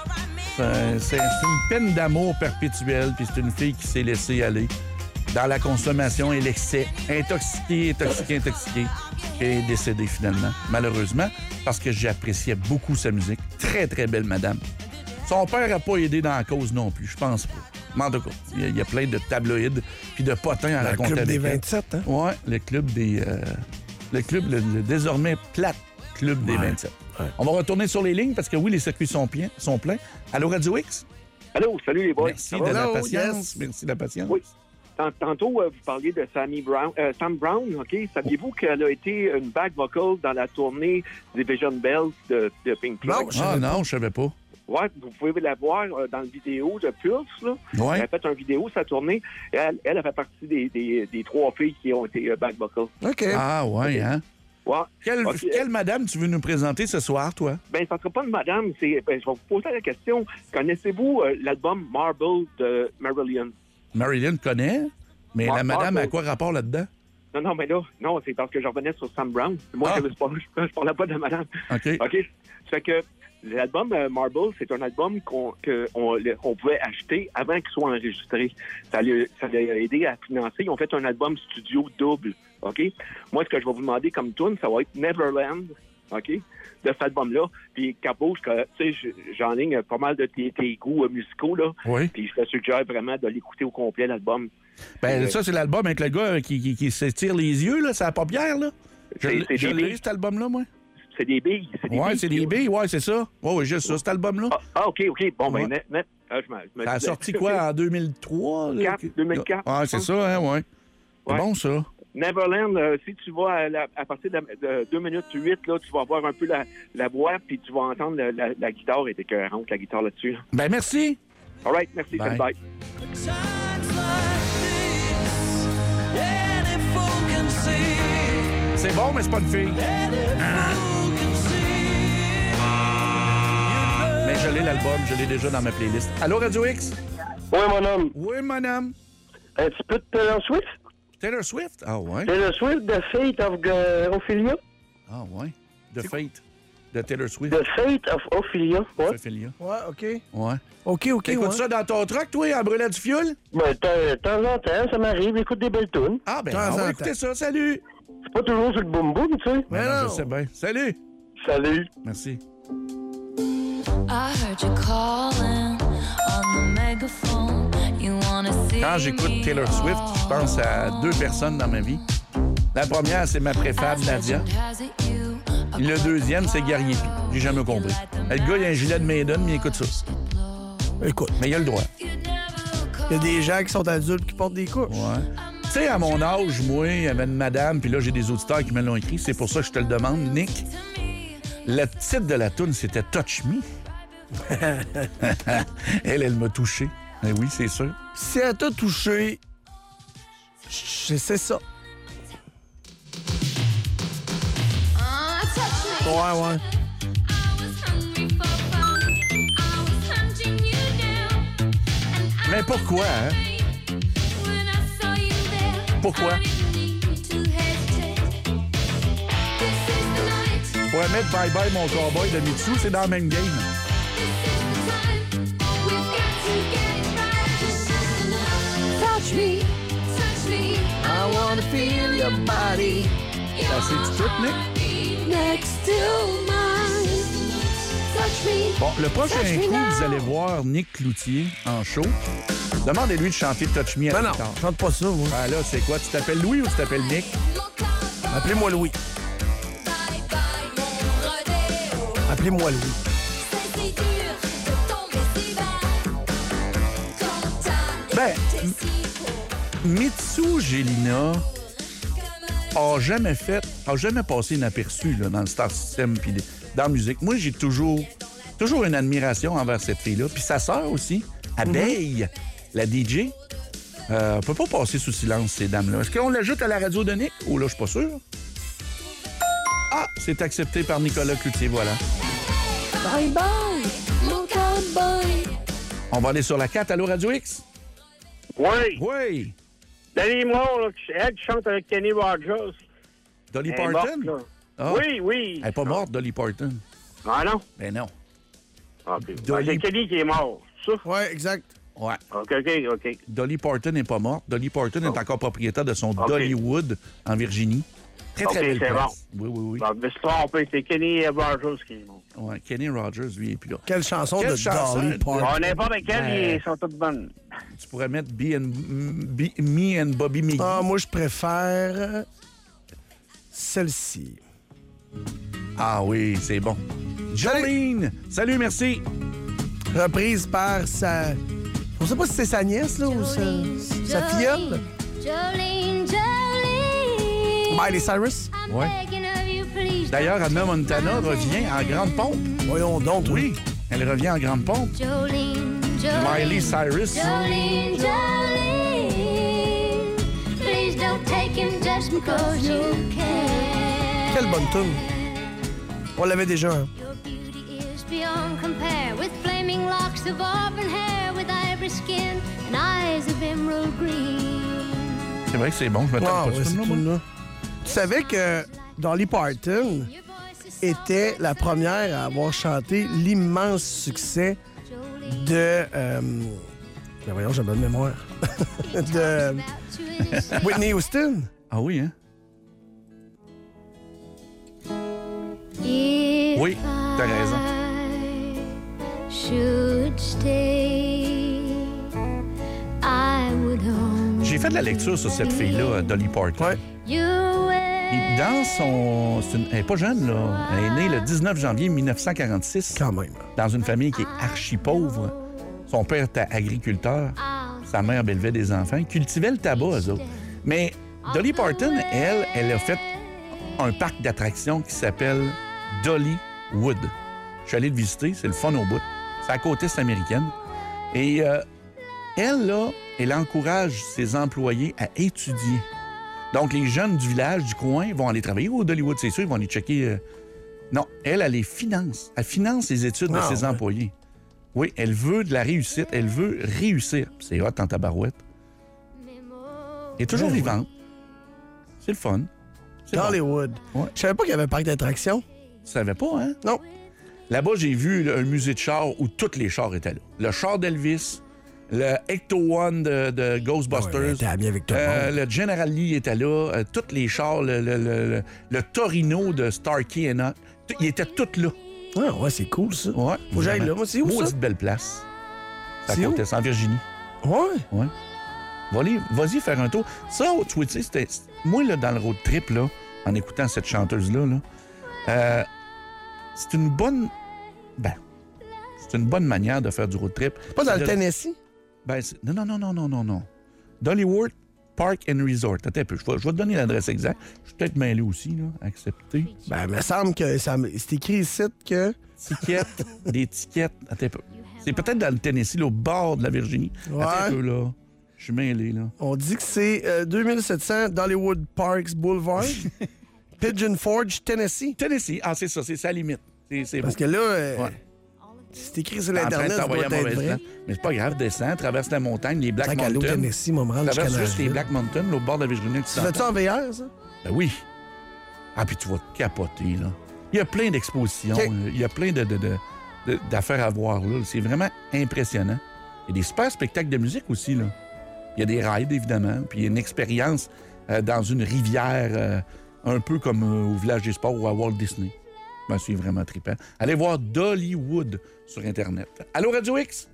Euh, c'est, c'est une peine d'amour perpétuelle, puis c'est une fille qui s'est laissée aller dans la consommation et l'excès, intoxiquée, intoxiquée, intoxiquée, et est décédée finalement, malheureusement, parce que j'appréciais beaucoup sa musique. Très, très belle madame. Son père n'a pas aidé dans la cause non plus, je pense pas. Mais en tout cas, il y, a, il y a plein de tabloïds puis de potins à raconter avec elle. Le club des vingt-sept, hein? Oui, le club des... Euh, le club, le, le désormais plate club des ouais. vingt-sept. Ouais. On va retourner sur les lignes parce que oui, les circuits sont, pleins, sont pleins. Allô, Radio X? Allô, salut les boys. Merci de la patience. Yes. Merci de la patience. Oui. Tantôt, euh, vous parliez de Sammy Brown, euh, Sam Brown, OK? Saviez-vous qu'elle a été une back vocal dans la tournée Division Bells de, de Pink Floyd? Non, je ah, non, je savais pas. Oui, vous pouvez la voir euh, dans la vidéo de Pulse. Là. Ouais. Elle a fait une vidéo, sa tournée. Et elle, elle a fait partie des, des, des trois filles qui ont été euh, back vocal. OK. Ah, ouais, okay. Hein? Ouais. Quelle, okay. quelle madame tu veux nous présenter ce soir, toi? Ben, ça ne sera pas une madame. C'est, ben, je vais vous poser la question. Connaissez-vous euh, l'album Marble de Marilyn? Marilyn connaît, mais Mar- la madame Marble. a quoi rapport là-dedans? Non, non, mais là, non, c'est parce que je revenais sur Sam Brown. Moi, ah. je ne parlais pas de madame. OK. OK. Ça fait que l'album euh, Marble, c'est un album qu'on que on, le, on pouvait acheter avant qu'il soit enregistré. Ça l'a, ça l'a aidé à financer. Ils ont fait un album studio double. OK? Moi, ce que je vais vous demander comme tune, ça va être Neverland. OK? De cet album-là. Puis, Capo, tu sais, j'enligne pas mal de tes, tes goûts euh, musicaux, là. Oui. Puis, je te suggère vraiment de l'écouter au complet, l'album. Ben, euh, ça, c'est l'album avec le gars qui, qui, qui s'étire les yeux, là, c'est la paupière, là. Je, c'est, c'est je l'ai eu, cet album-là, moi. C'est des billes. C'est des ouais, billes, c'est des billes, ouais, c'est ça. Ouais, ouais, juste ça, cet album-là. Ah, ah, OK, OK. Bon, ouais. ben, net, net. Ah, je me, je me ça a sorti quoi, en deux mille trois? deux mille quatre. Ah, c'est ça, hein, ouais. C'est ouais. bon, ça. Neverland, euh, si tu vas à, la, à partir de, de deux minutes huit, là, tu vas voir un peu la, la voix, puis tu vas entendre la, la, la guitare est écœurante, la guitare là-dessus. Là. Ben, merci. All right, merci. Bye. Bye. C'est bon, mais c'est pas une fille. Ah. Mais je l'ai l'album, je l'ai déjà dans ma playlist. Allô, Radio X? Oui, mon homme. Oui, mon homme. Un petit peu de Taylor Swift? Taylor Swift? Ah, ouais. Taylor Swift, The Fate of uh, Ophelia? Ah, ouais. The Fate de Taylor Swift. The Fate of Ophelia, ouais. Ophelia. Ouais, OK. Ouais. OK, OK, T'écoutes ouais. ça dans ton truck, toi, en brûlant du fioul? Ben, de temps en temps, ça m'arrive, j'écoute des belles tunes. Ah, ben, on va écouter ça. Salut! C'est pas toujours sur le boum-boum, tu sais. Mais non, je sais bien. Salut! Salut! Merci. Quand j'écoute Taylor Swift, je pense à deux personnes dans ma vie. La première, c'est ma préfable, Nadia. Et le deuxième, c'est Guerrier Pi. J'ai jamais compris. Le gars, il a un gilet de Maiden, mais il écoute ça. Écoute. Mais il a le droit. Il y a des gens qui sont adultes qui portent des couches. Ouais. Tu sais, à mon âge, moi, il y avait une madame, puis là, j'ai des auditeurs qui me l'ont écrit. C'est pour ça que je te le demande, Nick. Le titre de la toune, c'était Touch Me. elle, elle m'a touché. Eh oui, c'est sûr. Si elle t'a touché, je sais ça. Ouais, ouais. Mais pourquoi, hein? Pourquoi? Pour mettre Bye Bye Mon Cowboy de Mitsu, c'est dans le même game. Touch me, touch me, I wanna feel your body. Ça, c'est tout, Nick? Next to mine. Touch me. Bon, le prochain coup, vous allez voir Nick Cloutier en show. Demandez-lui de chanter Touch Me à Ben non, je chante pas ça, moi. Ben là, c'est quoi? Tu t'appelles Louis ou tu t'appelles Nick? Appelez-moi Louis. Appelez-moi Louis. si dur de tomber si bas. Quand t'as Ben, été si beau. Mitsu Gélina a jamais fait, a jamais passé inaperçu là, dans le Star System puis dans la musique. Moi, j'ai toujours, toujours une admiration envers cette fille-là. Puis sa sœur aussi, Abeille, mm-hmm. la D J. Euh, on peut pas passer sous silence ces dames-là. Est-ce qu'on l'ajoute à la radio de Nick? Oh là, je suis pas sûr. Ah, c'est accepté par Nicolas Cloutier, voilà. Bye bye, mon cowboy. On va aller sur la quatre. Allô, Radio X? Oui. Oui. Danny Moore, là, elle qui chante avec Kenny Rogers. Dolly Elle est Parton? morte, là. Ah. Oui, oui. Elle n'est pas morte, Dolly Parton. Ah non? Ben non. OK. Dolly- Ben, c'est Kenny qui est mort, ça? Oui, exact. Ouais. OK, OK, OK. Dolly Parton n'est pas morte. Dolly Parton Oh. est encore propriétaire de son OK. Dollywood en Virginie. Très, très OK, belle c'est place. Oui, oui, oui. Bon, je me suis trompé, c'est Kenny Rogers qui est mort. Ouais, Kenny Rogers, lui, est plus là. Quelle chanson Quelle de chanson? Dolly Parton. On n'est pas avec elle, Ouais. ils sont toutes bonnes. Tu pourrais mettre B and, B, Me and Bobby McGee. Ah, moi, je préfère celle-ci. Ah oui, c'est bon. Jolene! Salut, merci. Reprise par sa... On sait pas si c'est sa nièce, là, ou sa, sa filleule. Jolene, Jolene. Miley Cyrus. Ouais. D'ailleurs, Anna Montana revient en grande pompe. Voyons donc. Oui, elle revient en grande pompe. Jolene, Jolene. Miley Cyrus. Jolene, Jolene. Please don't take him just because you can. Quelle bonne tune. On l'avait déjà, hein. Your beauty is beyond compare with flaming locks of auburn hair, with ivory skin and eyes of emerald green. C'est vrai que c'est bon, je m'attends Wow, pas ouais, de cette ça, moi. tune-là. Tu savais que Dolly Parton était la première à avoir chanté l'immense succès de... Euh, ben voyons, j'ai bonne mémoire. de Whitney Houston. Ah oui, hein? If Oui, t'as raison. should stay, I would only J'ai fait de la lecture sur cette fille-là, Dolly Parton. you Et dans son... c'est une- Elle n'est pas jeune, là. Elle est née le dixneuf janvier mille neuf cent quarante-six. Quand même. Dans une famille qui est archi-pauvre. Son père était agriculteur. Sa mère élevait des enfants. Ils cultivaient le tabac, eux autres. Mais Dolly Parton, elle, elle a fait un parc d'attractions qui s'appelle Dollywood. Je suis allé le visiter, c'est le fun au bout. C'est à la côte est américaine. Et euh, elle, là, elle encourage ses employés à étudier. Donc, les jeunes du village, du coin, vont aller travailler au Dollywood, c'est sûr, ils vont aller checker... euh, Non, elle, elle les finance. Elle finance les études de Ah, ses ouais. employés. Oui, elle veut de la réussite, elle veut réussir. C'est hot en tabarouette. Elle est toujours Ouais, ouais. vivante. C'est le fun. C'est bon. Dollywood. Ouais. Je savais pas qu'il y avait un parc d'attractions. Tu savais pas, hein? Non. Là-bas, j'ai vu là, un musée de chars où tous les chars étaient là. Le char d'Elvis, le Ecto One de, de Ghostbusters, Ouais, elle était habillée avec tout le euh, monde. le General Lee était là, euh, tous les chars, le, le, le, le- le Torino de Starkey and Hutch, tout- ils étaient tous là. Ah, ouais, c'est cool, ça. Ouais, Faut que j'aille là. Moi, c'est où, ça? Maudite belle place. C'est à C'est où? côté, c'est en Virginie. Ouais. Ouais. Va-y, vas-y faire un tour. Ça, tu vois, tu sais, c'était... Moi, là, dans le road trip, là, en écoutant cette chanteuse-là, là, euh, c'est une bonne... Ben, c'est une bonne manière de faire du road trip. Pas dans C'est le de- Tennessee? Ben, c'est- non, non, non, non, non, non, non. Dollywood Park and Resort. Attends un peu, je vais, je vais te donner l'adresse exacte. Je suis peut-être mêlé aussi, là, accepté. Ben, il me semble que ça me- c'est écrit ici que... Tickets, des tickets. Attends un peu. C'est peut-être dans le Tennessee, là, au bord de la Virginie. Ouais. Attends un peu, là. Je suis mêlé, là. On dit que c'est euh, deux mille sept cents Dollywood Parks Boulevard, Pigeon Forge, Tennessee. Tennessee, ah, c'est ça, c'est sa limite. C'est, c'est Parce beau. que là, euh, Ouais. c'est écrit sur T'es en train de l'Internet, ça t'envoyer doit à être mauvaise vrai. langue. Mais c'est pas grave, descends, traverse la montagne, les Black Tant qu'à aller au Mountains. Tennessee, moi, me rendre Traverse jusqu'à juste les Nashville. Black Mountains, là, au bord de la Virginie Tu occidentale. fais ça en V R, ça? Ben oui. Ah, puis tu vas capoter, là. Il y a plein d'expositions, OK. euh, il y a plein de, de- de- de- d'affaires à voir, là. C'est vraiment impressionnant. Il y a des super spectacles de musique aussi, là. Il y a des rides, évidemment, puis il y a une expérience euh, dans une rivière, euh, un peu comme euh, au Village des Sports ou à Walt Disney. Ben, c'est vraiment trippant. Allez voir Dollywood sur Internet. Allô, Radio X?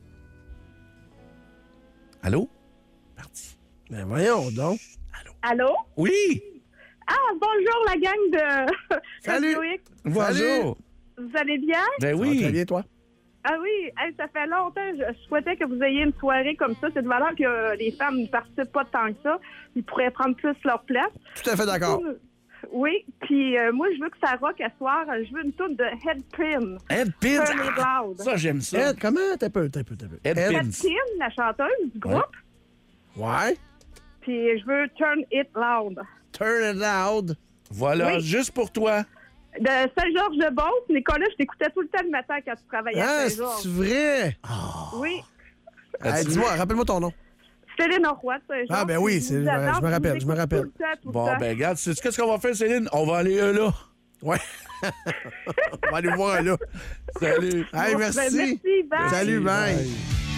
Allô? Parti. Ben voyons donc. Allô? Oui! Ah, bonjour la gang de Salut. Radio X. Bonjour! Vous allez bien? Ben Ça va oui! très bien, toi? Ah oui, hey, ça fait longtemps. Je, je souhaitais que vous ayez une soirée comme ça. C'est de valeur que euh, les femmes ne participent pas tant que ça. Ils pourraient prendre plus leur place. Tout à fait d'accord. Oui, puis euh, moi, je veux que ça rock à soir. Je veux une tourne de Headpin. Headpin? Turn It Loud. Ça, j'aime ça. Head, comment? T'as peu, t'as peu, t'as peu. Headpins. Headpin, la chanteuse du groupe. Ouais. Puis je veux Turn It Loud. Turn It Loud. Voilà, Oui. juste pour toi. De Saint-Georges-de-Beauce. Nicolas, je t'écoutais tout le temps le matin quand tu travaillais Ah, à Saint-Georges. c'est vrai? Oui. Hey, dis-moi, rappelle-moi ton nom. Céline Roy de Saint-Georges. Ah, ben oui, c'est- je me- je me rappelle, je me rappelle. Tout le temps, tout le Bon, temps. ben regarde, sais-tu qu'est-ce qu'on va faire, Céline? On va aller euh, là. Ouais. On va aller voir là. Salut. Hey, Bon, merci. ben, merci, bye. Salut, bye. Bye.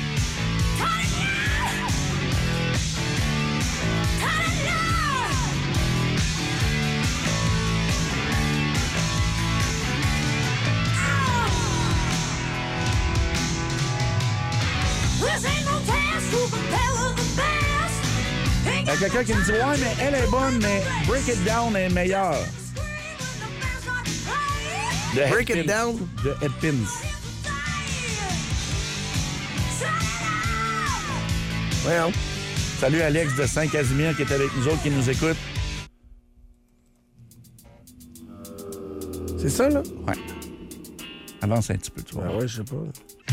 Il y a quelqu'un qui me dit « Ouais, mais elle est bonne, mais Break It Down est meilleure. » De Break It Headpins. Down? De Headpins. Voyons. Salut Alex de Saint-Casimir qui est avec nous autres, qui nous écoute. C'est ça, là? Ouais. Avance un petit peu, tu vois. Ah ouais, je sais pas.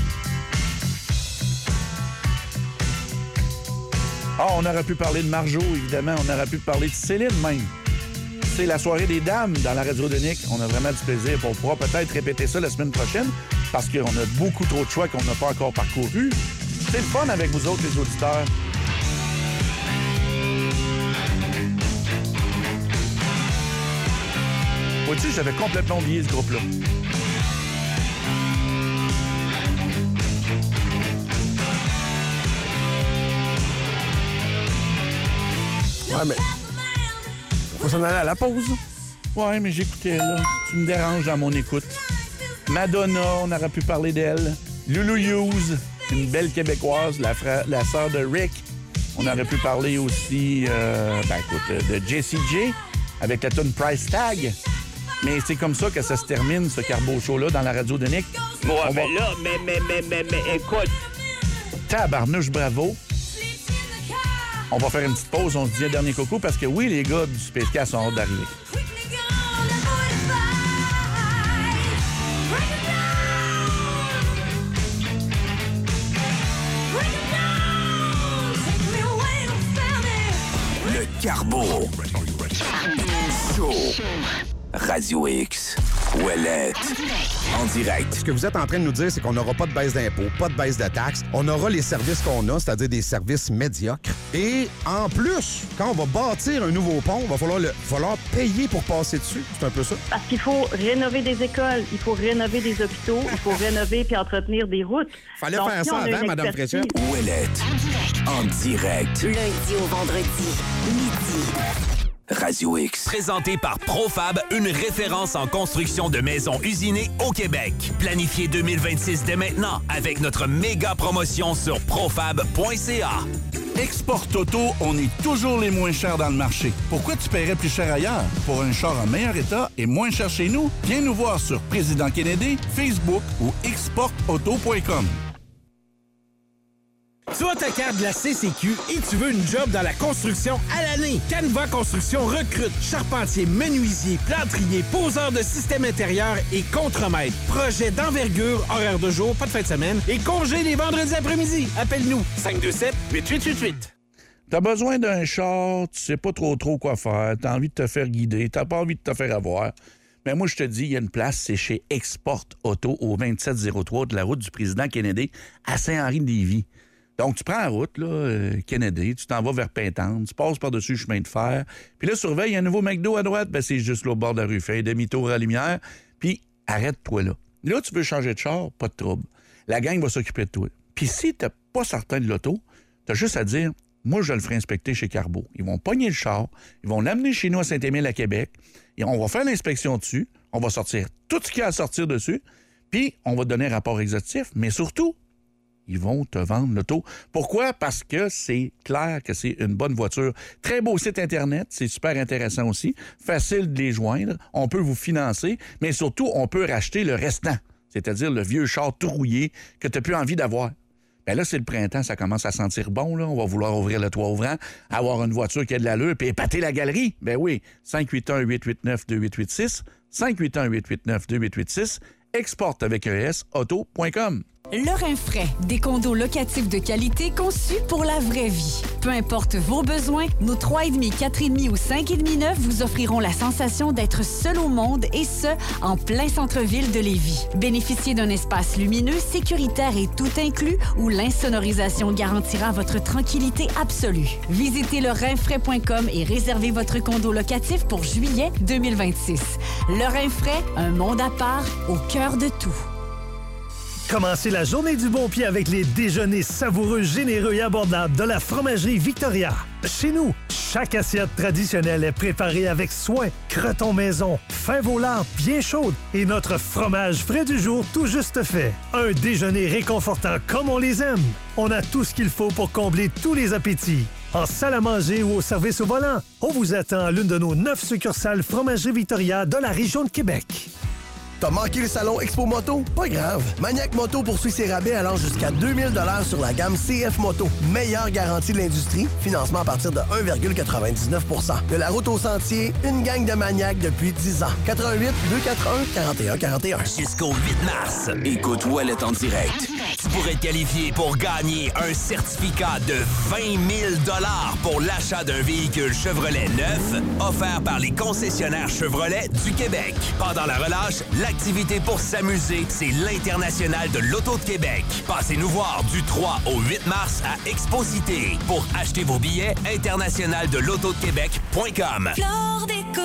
Ah, on aurait pu parler de Marjo, évidemment. On aurait pu parler de Céline, même. C'est la soirée des dames dans la radio de Nick. On a vraiment du plaisir. On pourra peut-être répéter ça la semaine prochaine parce qu'on a beaucoup trop de choix qu'on n'a pas encore parcouru. C'est le fun avec vous autres, les auditeurs. Vois-tu, j'avais complètement oublié ce groupe-là. Ouais, mais. Faut s'en aller à la pause. Ouais, mais j'écoutais, là. Tu me déranges dans mon écoute. Madonna, on aurait pu parler d'elle. Loulou Hughes, une belle Québécoise, la, fra- la sœur de Rick. On aurait pu parler aussi, euh, ben écoute, de Jessie J avec la tune Price Tag. Mais c'est comme ça que ça se termine, ce Carbo Show-là, dans la radio de Nick. Ouais, On mais va- là, mais, mais, mais, mais, mais, écoute. Tabarnouche, bravo. On va faire une petite pause, on se dit un dernier coucou, parce que oui, les gars du Space Cast sont hors d'arriver. Le Carbo. Show. Radio X. Ouellette. En direct. Ce que vous êtes en train de nous dire, c'est qu'on n'aura pas de baisse d'impôts, pas de baisse de taxes. On aura les services qu'on a, c'est-à-dire des services médiocres. Et en plus, quand on va bâtir un nouveau pont, il va falloir, le, falloir payer pour passer dessus. C'est un peu ça? Parce qu'il faut rénover des écoles, il faut rénover des hôpitaux, il faut rénover puis entretenir des routes. Fallait Donc, faire si ça on a avant, une Mme expertise- Fréchette. Ouellette. En direct. Lundi au vendredi, midi. Radio X. Présenté par Profab, une référence en construction de maisons usinées au Québec. Planifiez deux mille vingt-six dès maintenant avec notre méga promotion sur profab point c a. Export Auto, on est toujours les moins chers dans le marché. Pourquoi tu paierais plus cher ailleurs? Pour un char en meilleur état et moins cher chez nous, viens nous voir sur Président Kennedy, Facebook ou export auto point com. Tu as ta carte de la C C Q et tu veux une job dans la construction à l'année. Canva Construction recrute charpentier, menuisier, plâtrier, poseur de système intérieur et contremaître. Projet d'envergure, horaire de jour, pas de fin de semaine et congé les vendredis après-midi. Appelle-nous cinq deux sept, huit huit huit huit. T'as besoin d'un char, tu sais pas trop trop quoi faire, t'as envie de te faire guider, t'as pas envie de te faire avoir. Mais moi, je te dis, il y a une place, c'est chez Export Auto au vingt-sept zéro trois de la route du Président Kennedy à Saint-Henri-de-Lévis. Donc, tu prends la route, là, euh, Kennedy, tu t'en vas vers Pintante, tu passes par-dessus le chemin de fer, puis là, surveille, il y a un nouveau McDo à droite, ben c'est juste là au bord de la rue, fais un demi-tour à la lumière, puis arrête-toi là. Là, tu veux changer de char, pas de trouble. La gang va s'occuper de toi. Puis si t'es pas certain de l'auto, t'as juste à dire, moi, je le ferai inspecter chez Carbo. Ils vont pogner le char, ils vont l'amener chez nous à Saint-Émile, à Québec, et on va faire l'inspection dessus, on va sortir tout ce qu'il y a à sortir dessus, puis on va te donner un rapport exhaustif, mais surtout, ils vont te vendre l'auto. Pourquoi? Parce que c'est clair que c'est une bonne voiture. Très beau site Internet, c'est super intéressant aussi. Facile de les joindre. On peut vous financer, mais surtout, on peut racheter le restant. c'est-à-dire le vieux char tout rouillé que tu n'as plus envie d'avoir. Bien là, c'est le printemps, ça commence à sentir bon, là. On va vouloir ouvrir le toit ouvrant, avoir une voiture qui a de l'allure, puis épater la galerie. Ben oui, cinq huit un, huit huit neuf, deux huit huit six, cinq huit un, huit huit neuf, deux huit huit six, exporte avec E S, auto point com. Le Rainfray, des condos locatifs de qualité conçus pour la vraie vie. Peu importe vos besoins, nos trois virgule cinq, quatre virgule cinq ou cinq virgule cinq neuf vous offriront la sensation d'être seul au monde et ce, en plein centre-ville de Lévis. Bénéficiez d'un espace lumineux, sécuritaire et tout inclus où l'insonorisation garantira votre tranquillité absolue. Visitez le rainfray point com et réservez votre condo locatif pour juillet deux mille vingt-six. Le Rainfray, un monde à part au cœur de tout. Commencez la journée du bon pied avec les déjeuners savoureux, généreux et abordables de la Fromagerie Victoria. Chez nous, chaque assiette traditionnelle est préparée avec soin, croûtons maison, fèves au lard bien chaudes et notre fromage frais du jour tout juste fait. Un déjeuner réconfortant comme on les aime. On a tout ce qu'il faut pour combler tous les appétits. En salle à manger ou au service au volant, on vous attend à l'une de nos neuf succursales Fromagerie Victoria de la région de Québec. T'as manqué le salon Expo Moto? Pas grave. Maniac Moto poursuit ses rabais allant jusqu'à deux mille dollars sur la gamme C F Moto. Meilleure garantie de l'industrie. Financement à partir de un virgule quatre-vingt-dix-neuf pour cent. De la route au sentier, une gang de maniaques depuis dix ans. quatre un huit, deux quatre un, quatre un quatre un. Jusqu'au huit mars, écoute Ouellet en direct. Tu pourrais te qualifier pour gagner un certificat de vingt mille dollars pour l'achat d'un véhicule Chevrolet neuf offert par les concessionnaires Chevrolet du Québec. Pendant la relâche, l'activité pour s'amuser, c'est l'International de l'Auto de Québec. Passez nous voir du trois au huit mars à Expo-Cité. Pour acheter vos billets, international de l'auto de québec point com. Flore Déco.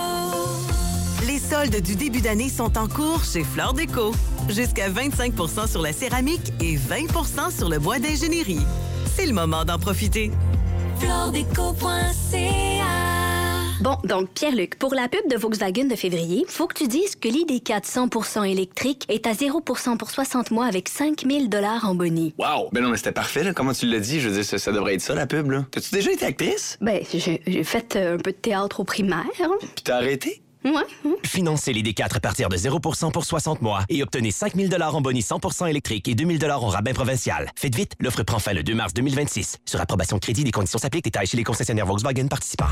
Les soldes du début d'année sont en cours chez Flore Déco. Jusqu'à vingt-cinq pour cent sur la céramique et vingt pour cent sur le bois d'ingénierie. C'est le moment d'en profiter. flore déco point c a. Bon, donc Pierre-Luc, pour la pub de Volkswagen de février, faut que tu dises que l'I D quatre cent pour cent électrique est à zéro pour cent pour soixante mois avec cinq mille dollars en boni. Wow! Ben non, mais c'était parfait, là. Comment tu l'as dit? Je veux dire, ça, ça devrait être ça, la pub, là. T'as-tu déjà été actrice? Ben, j'ai j'ai fait euh, un peu de théâtre au primaire. Puis t'as arrêté? Ouais. Hum. Financez l'I D quatre à partir de zéro pour cent pour soixante mois et obtenez cinq mille dollars en bonus cent pour cent électrique et deux mille dollars en rabais provincial. Faites vite, l'offre prend fin le deux mars deux mille vingt-six. Sur approbation de crédit, des conditions s'appliquent. Détails chez les concessionnaires Volkswagen participants.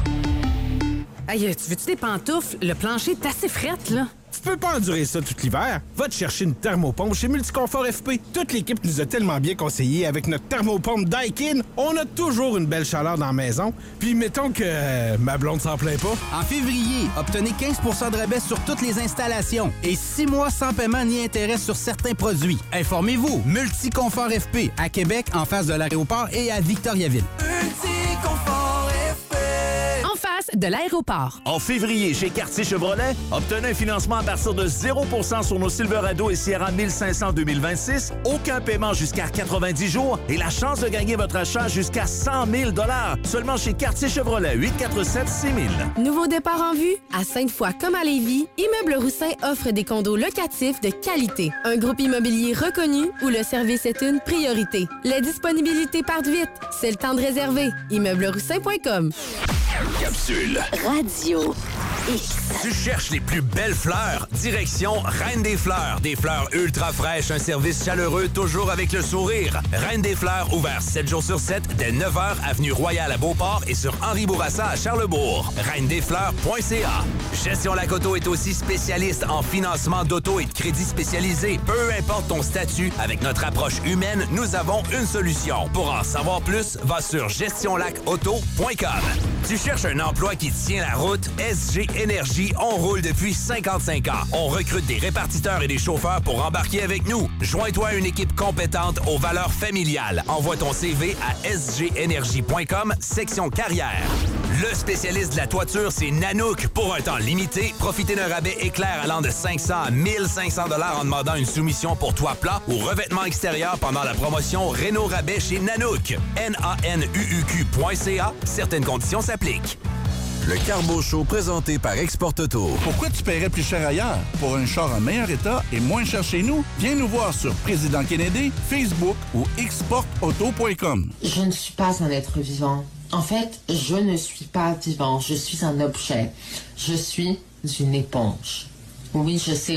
Hey, tu veux-tu des pantoufles? Le plancher est assez frette, là. Tu peux pas endurer ça tout l'hiver. Va te chercher une thermopompe chez Multiconfort F P. Toute l'équipe nous a tellement bien conseillé avec notre thermopompe Daikin. On a toujours une belle chaleur dans la maison. Puis mettons que euh, ma blonde s'en plaint pas. En février, obtenez quinze pour cent de rabais sur toutes les installations et six mois sans paiement ni intérêt sur certains produits. Informez-vous, Multiconfort F P à Québec en face de l'aéroport et à Victoriaville. Multiconfort F P. En face de l'aéroport. En février, chez Quartier Chevrolet, obtenez un financement à partir de zéro pour cent sur nos Silverado et Sierra mille cinq cents deux mille vingt-six, aucun paiement jusqu'à quatre-vingt-dix jours et la chance de gagner votre achat jusqu'à cent mille dollars seulement chez Quartier Chevrolet, huit quatre sept six mille. Nouveau départ en vue? À Sainte-Foy comme à Lévis, Immeuble Roussin offre des condos locatifs de qualité. Un groupe immobilier reconnu où le service est une priorité. Les disponibilités partent vite. C'est le temps de réserver. immeuble roussin point com. Capsule. Radio X. Tu cherches les plus belles fleurs? Direction Reine des Fleurs. Des fleurs ultra fraîches, un service chaleureux, toujours avec le sourire. Reine des Fleurs, ouvert sept jours sur sept, dès neuf heures, avenue Royale à Beauport et sur Henri Bourassa à Charlesbourg. reine des fleurs point c a. Gestion Lac Auto est aussi spécialiste en financement d'auto et de crédits spécialisés. Peu importe ton statut, avec notre approche humaine, nous avons une solution. Pour en savoir plus, va sur gestion lac auto point com. Tu cherches un emploi qui tient la route? S G Énergie, on roule depuis cinquante-cinq ans. On recrute des répartiteurs et des chauffeurs pour embarquer avec nous. Joins-toi à une équipe compétente aux valeurs familiales. Envoie ton C V à s g énergie point com, section carrière. Le spécialiste de la toiture, c'est Nanook. Pour un temps limité, profitez d'un rabais éclair allant de cinq cents à mille cinq cents dollars en demandant une soumission pour toit plat ou revêtement extérieur pendant la promotion Réno Rabais chez Nanook. N A N U U Q point C A. Certaines conditions s'appliquent. Le Carbo Show présenté par Export Auto. Pourquoi tu paierais plus cher ailleurs? Pour un char en meilleur état et moins cher chez nous? Viens nous voir sur Président Kennedy, Facebook ou export auto point com. Je ne suis pas un être vivant. En fait, je ne suis pas vivant. Je suis un objet. Je suis une éponge. Oui, je sais.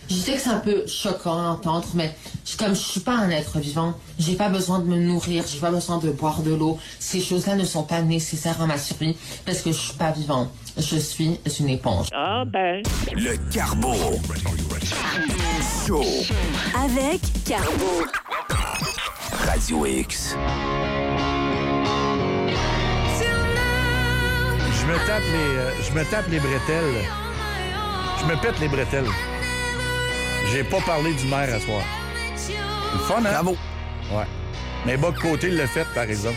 Je sais que c'est un peu choquant à entendre, mais je, comme je suis pas un être vivant, j'ai pas besoin de me nourrir, j'ai pas besoin de boire de l'eau. Ces choses-là ne sont pas nécessaires à ma survie parce que je suis pas vivant. Je suis une éponge. Ah ben. Le Carbo. Show. Avec Carbo. Radio X. Je me tape les, euh, je me tape les bretelles. Je me pète les bretelles. J'ai pas parlé du maire à soir. C'est le fun, hein? Bravo. Ouais. Mais Bob Côté l'a fait, par exemple.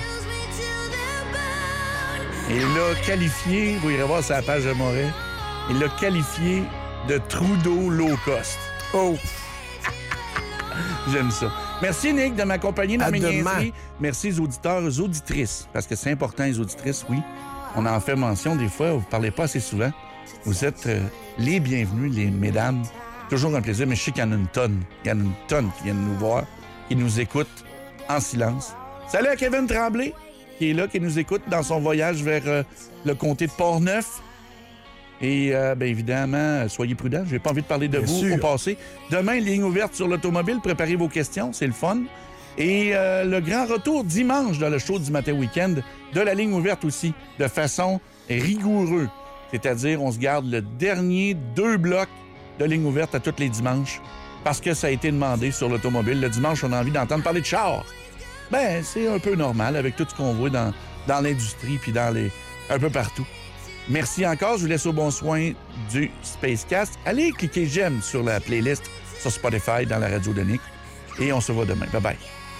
Et il l'a qualifié, vous irez voir sur la page de Moret, il l'a qualifié de Trudeau low cost. Oh! J'aime ça. Merci, Nick, de m'accompagner dans À mes demain. niaiseries. Merci aux auditeurs, aux auditrices, parce que c'est important, les auditrices, oui. On en fait mention des fois, vous ne parlez pas assez souvent. Vous êtes euh, les bienvenus, les mesdames. Toujours un plaisir, mais je sais qu'il y en a une tonne. Il y en a une tonne qui viennent nous voir, qui nous écoutent en silence. Salut à Kevin Tremblay, qui est là, qui nous écoute dans son voyage vers euh, le comté de Portneuf. Et euh, bien évidemment, soyez prudents. Je n'ai pas envie de parler de Bien vous sûr. au passé. Demain, ligne ouverte sur l'automobile. Préparez vos questions, c'est le fun. Et euh, le grand retour dimanche dans le show du matin week-end de la ligne ouverte aussi, de façon rigoureuse. C'est-à-dire, on se garde le dernier deux blocs de ligne ouverte à tous les dimanches parce que ça a été demandé sur l'automobile. Le dimanche, on a envie d'entendre parler de char. Ben, c'est un peu normal avec tout ce qu'on voit dans, dans l'industrie puis dans les un peu partout. Merci encore. Je vous laisse au bon soin du Spacecast. Allez cliquer j'aime sur la playlist sur Spotify dans la radio de Nick. Et on se voit demain. Bye-bye.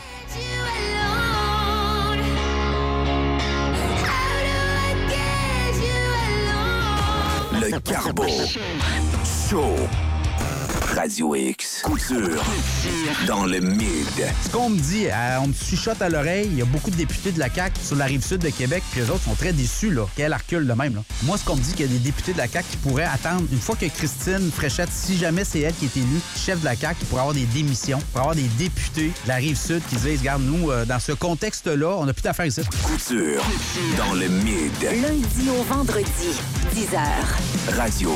Le Carbo. Show. Radio X. Couture. Dans le mid. Ce qu'on me dit, euh, on me chuchote à l'oreille, il y a beaucoup de députés de la C A Q sur la rive sud de Québec, puis eux autres sont très déçus, là, qu'elle recule de même. Là. Moi, ce qu'on me dit, qu'il y a des députés de la C A Q qui pourraient attendre, une fois que Christine Fréchette, si jamais c'est elle qui est élue chef de la C A Q, il pourrait avoir des démissions, il pourrait avoir des députés de la rive sud qui disent, regarde, nous, euh, dans ce contexte-là, on n'a plus d'affaires ici. Couture. Dans le mid. Lundi au vendredi, dix heures. Radio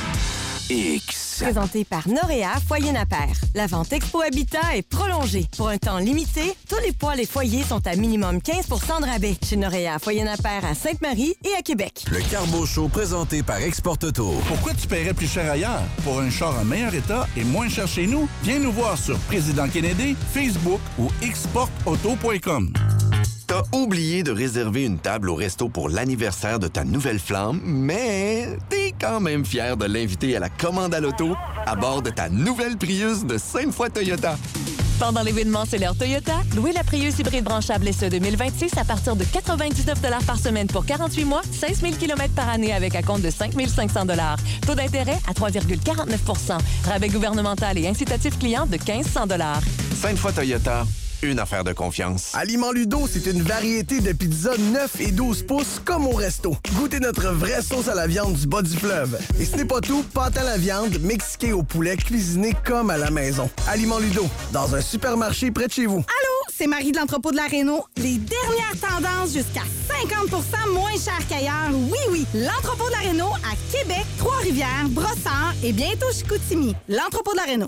X. Présenté par Noréa Foyer Napper. La vente Expo Habitat est prolongée. Pour un temps limité, tous les poêles et foyers sont à minimum quinze pour cent de rabais. Chez Noréa Foyer Napper à Sainte-Marie et à Québec. Le Carbo Show présenté par Export Auto. Pourquoi tu paierais plus cher ailleurs? Pour un char en meilleur état et moins cher chez nous, viens nous voir sur Président Kennedy, Facebook ou export auto point com. T'as oublié de réserver une table au resto pour l'anniversaire de ta nouvelle flamme, mais t'es quand même fier de l'inviter à la commande à l'auto à bord de ta nouvelle Prius de Sainte-Foy Toyota. Pendant l'événement C'est l'heure Toyota, louez la Prius hybride branchable S E deux mille vingt-six à partir de quatre-vingt-dix-neuf dollars par semaine pour quarante-huit mois, seize mille kilomètres par année avec un compte de cinq mille cinq cents dollars. Taux d'intérêt à trois virgule quarante-neuf pour cent. Rabais gouvernemental et incitatif client de mille cinq cents dollars. Sainte-Foy Toyota, une affaire de confiance. Aliment Ludo, c'est une variété de pizzas neuf et douze pouces comme au resto. Goûtez notre vraie sauce à la viande du bas du fleuve. Et ce n'est pas tout, pâte à la viande, mexiquée au poulet, cuisiné comme à la maison. Aliment Ludo, dans un supermarché près de chez vous. Allô, c'est Marie de l'entrepôt de la Réno. Les dernières tendances jusqu'à cinquante pour cent moins cher qu'ailleurs. Oui, oui, l'entrepôt de la Réno à Québec, Trois-Rivières, Brossard et bientôt Chicoutimi. L'entrepôt de la Réno.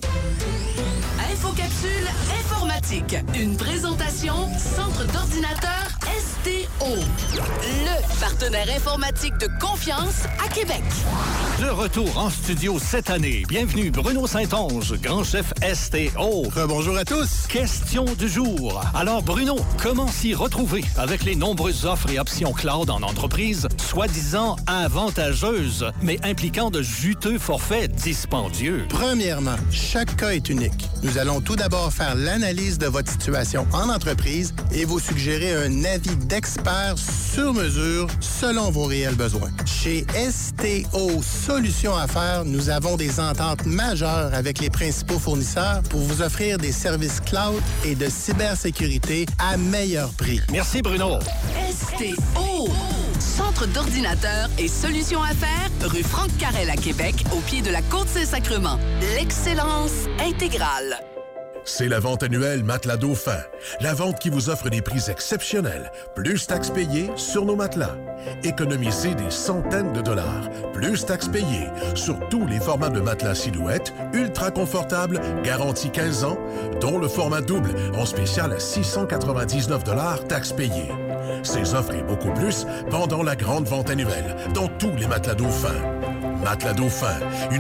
Infocapsule informatique. Une présentation Centre d'ordinateur S T O. Le partenaire informatique de confiance à Québec. De retour en studio cette année. Bienvenue Bruno Saint-Onge, grand chef S T O. Bonjour à tous. Question du jour. Alors Bruno, comment s'y retrouver avec les nombreuses offres et options cloud en entreprise, soi-disant avantageuses, mais impliquant de juteux forfaits dispendieux? Premièrement, chaque cas est unique. Nous allons tout d'abord faire l'analyse de votre situation en entreprise et vous suggérer un avis d'expert sur mesure selon vos réels besoins. Chez S T O Solutions Affaires, nous avons des ententes majeures avec les principaux fournisseurs pour vous offrir des services cloud et de cybersécurité à meilleur prix. Merci Bruno. S T O. Centre d'ordinateur et solutions affaires, rue Franck Carrel à Québec, au pied de la Côte Saint-Sacrement. L'excellence intégrale. C'est la vente annuelle Matelas Dauphin. La vente qui vous offre des prix exceptionnels, plus taxes payées sur nos matelas. Économisez des centaines de dollars, plus taxes payées sur tous les formats de matelas Silhouette, ultra confortables, garantie quinze ans, dont le format double en spécial à six cent quatre-vingt-dix-neuf dollars, taxes payées. Ces offres et beaucoup plus pendant la grande vente annuelle dans tous les matelas Dauphin. Matelas Dauphin, une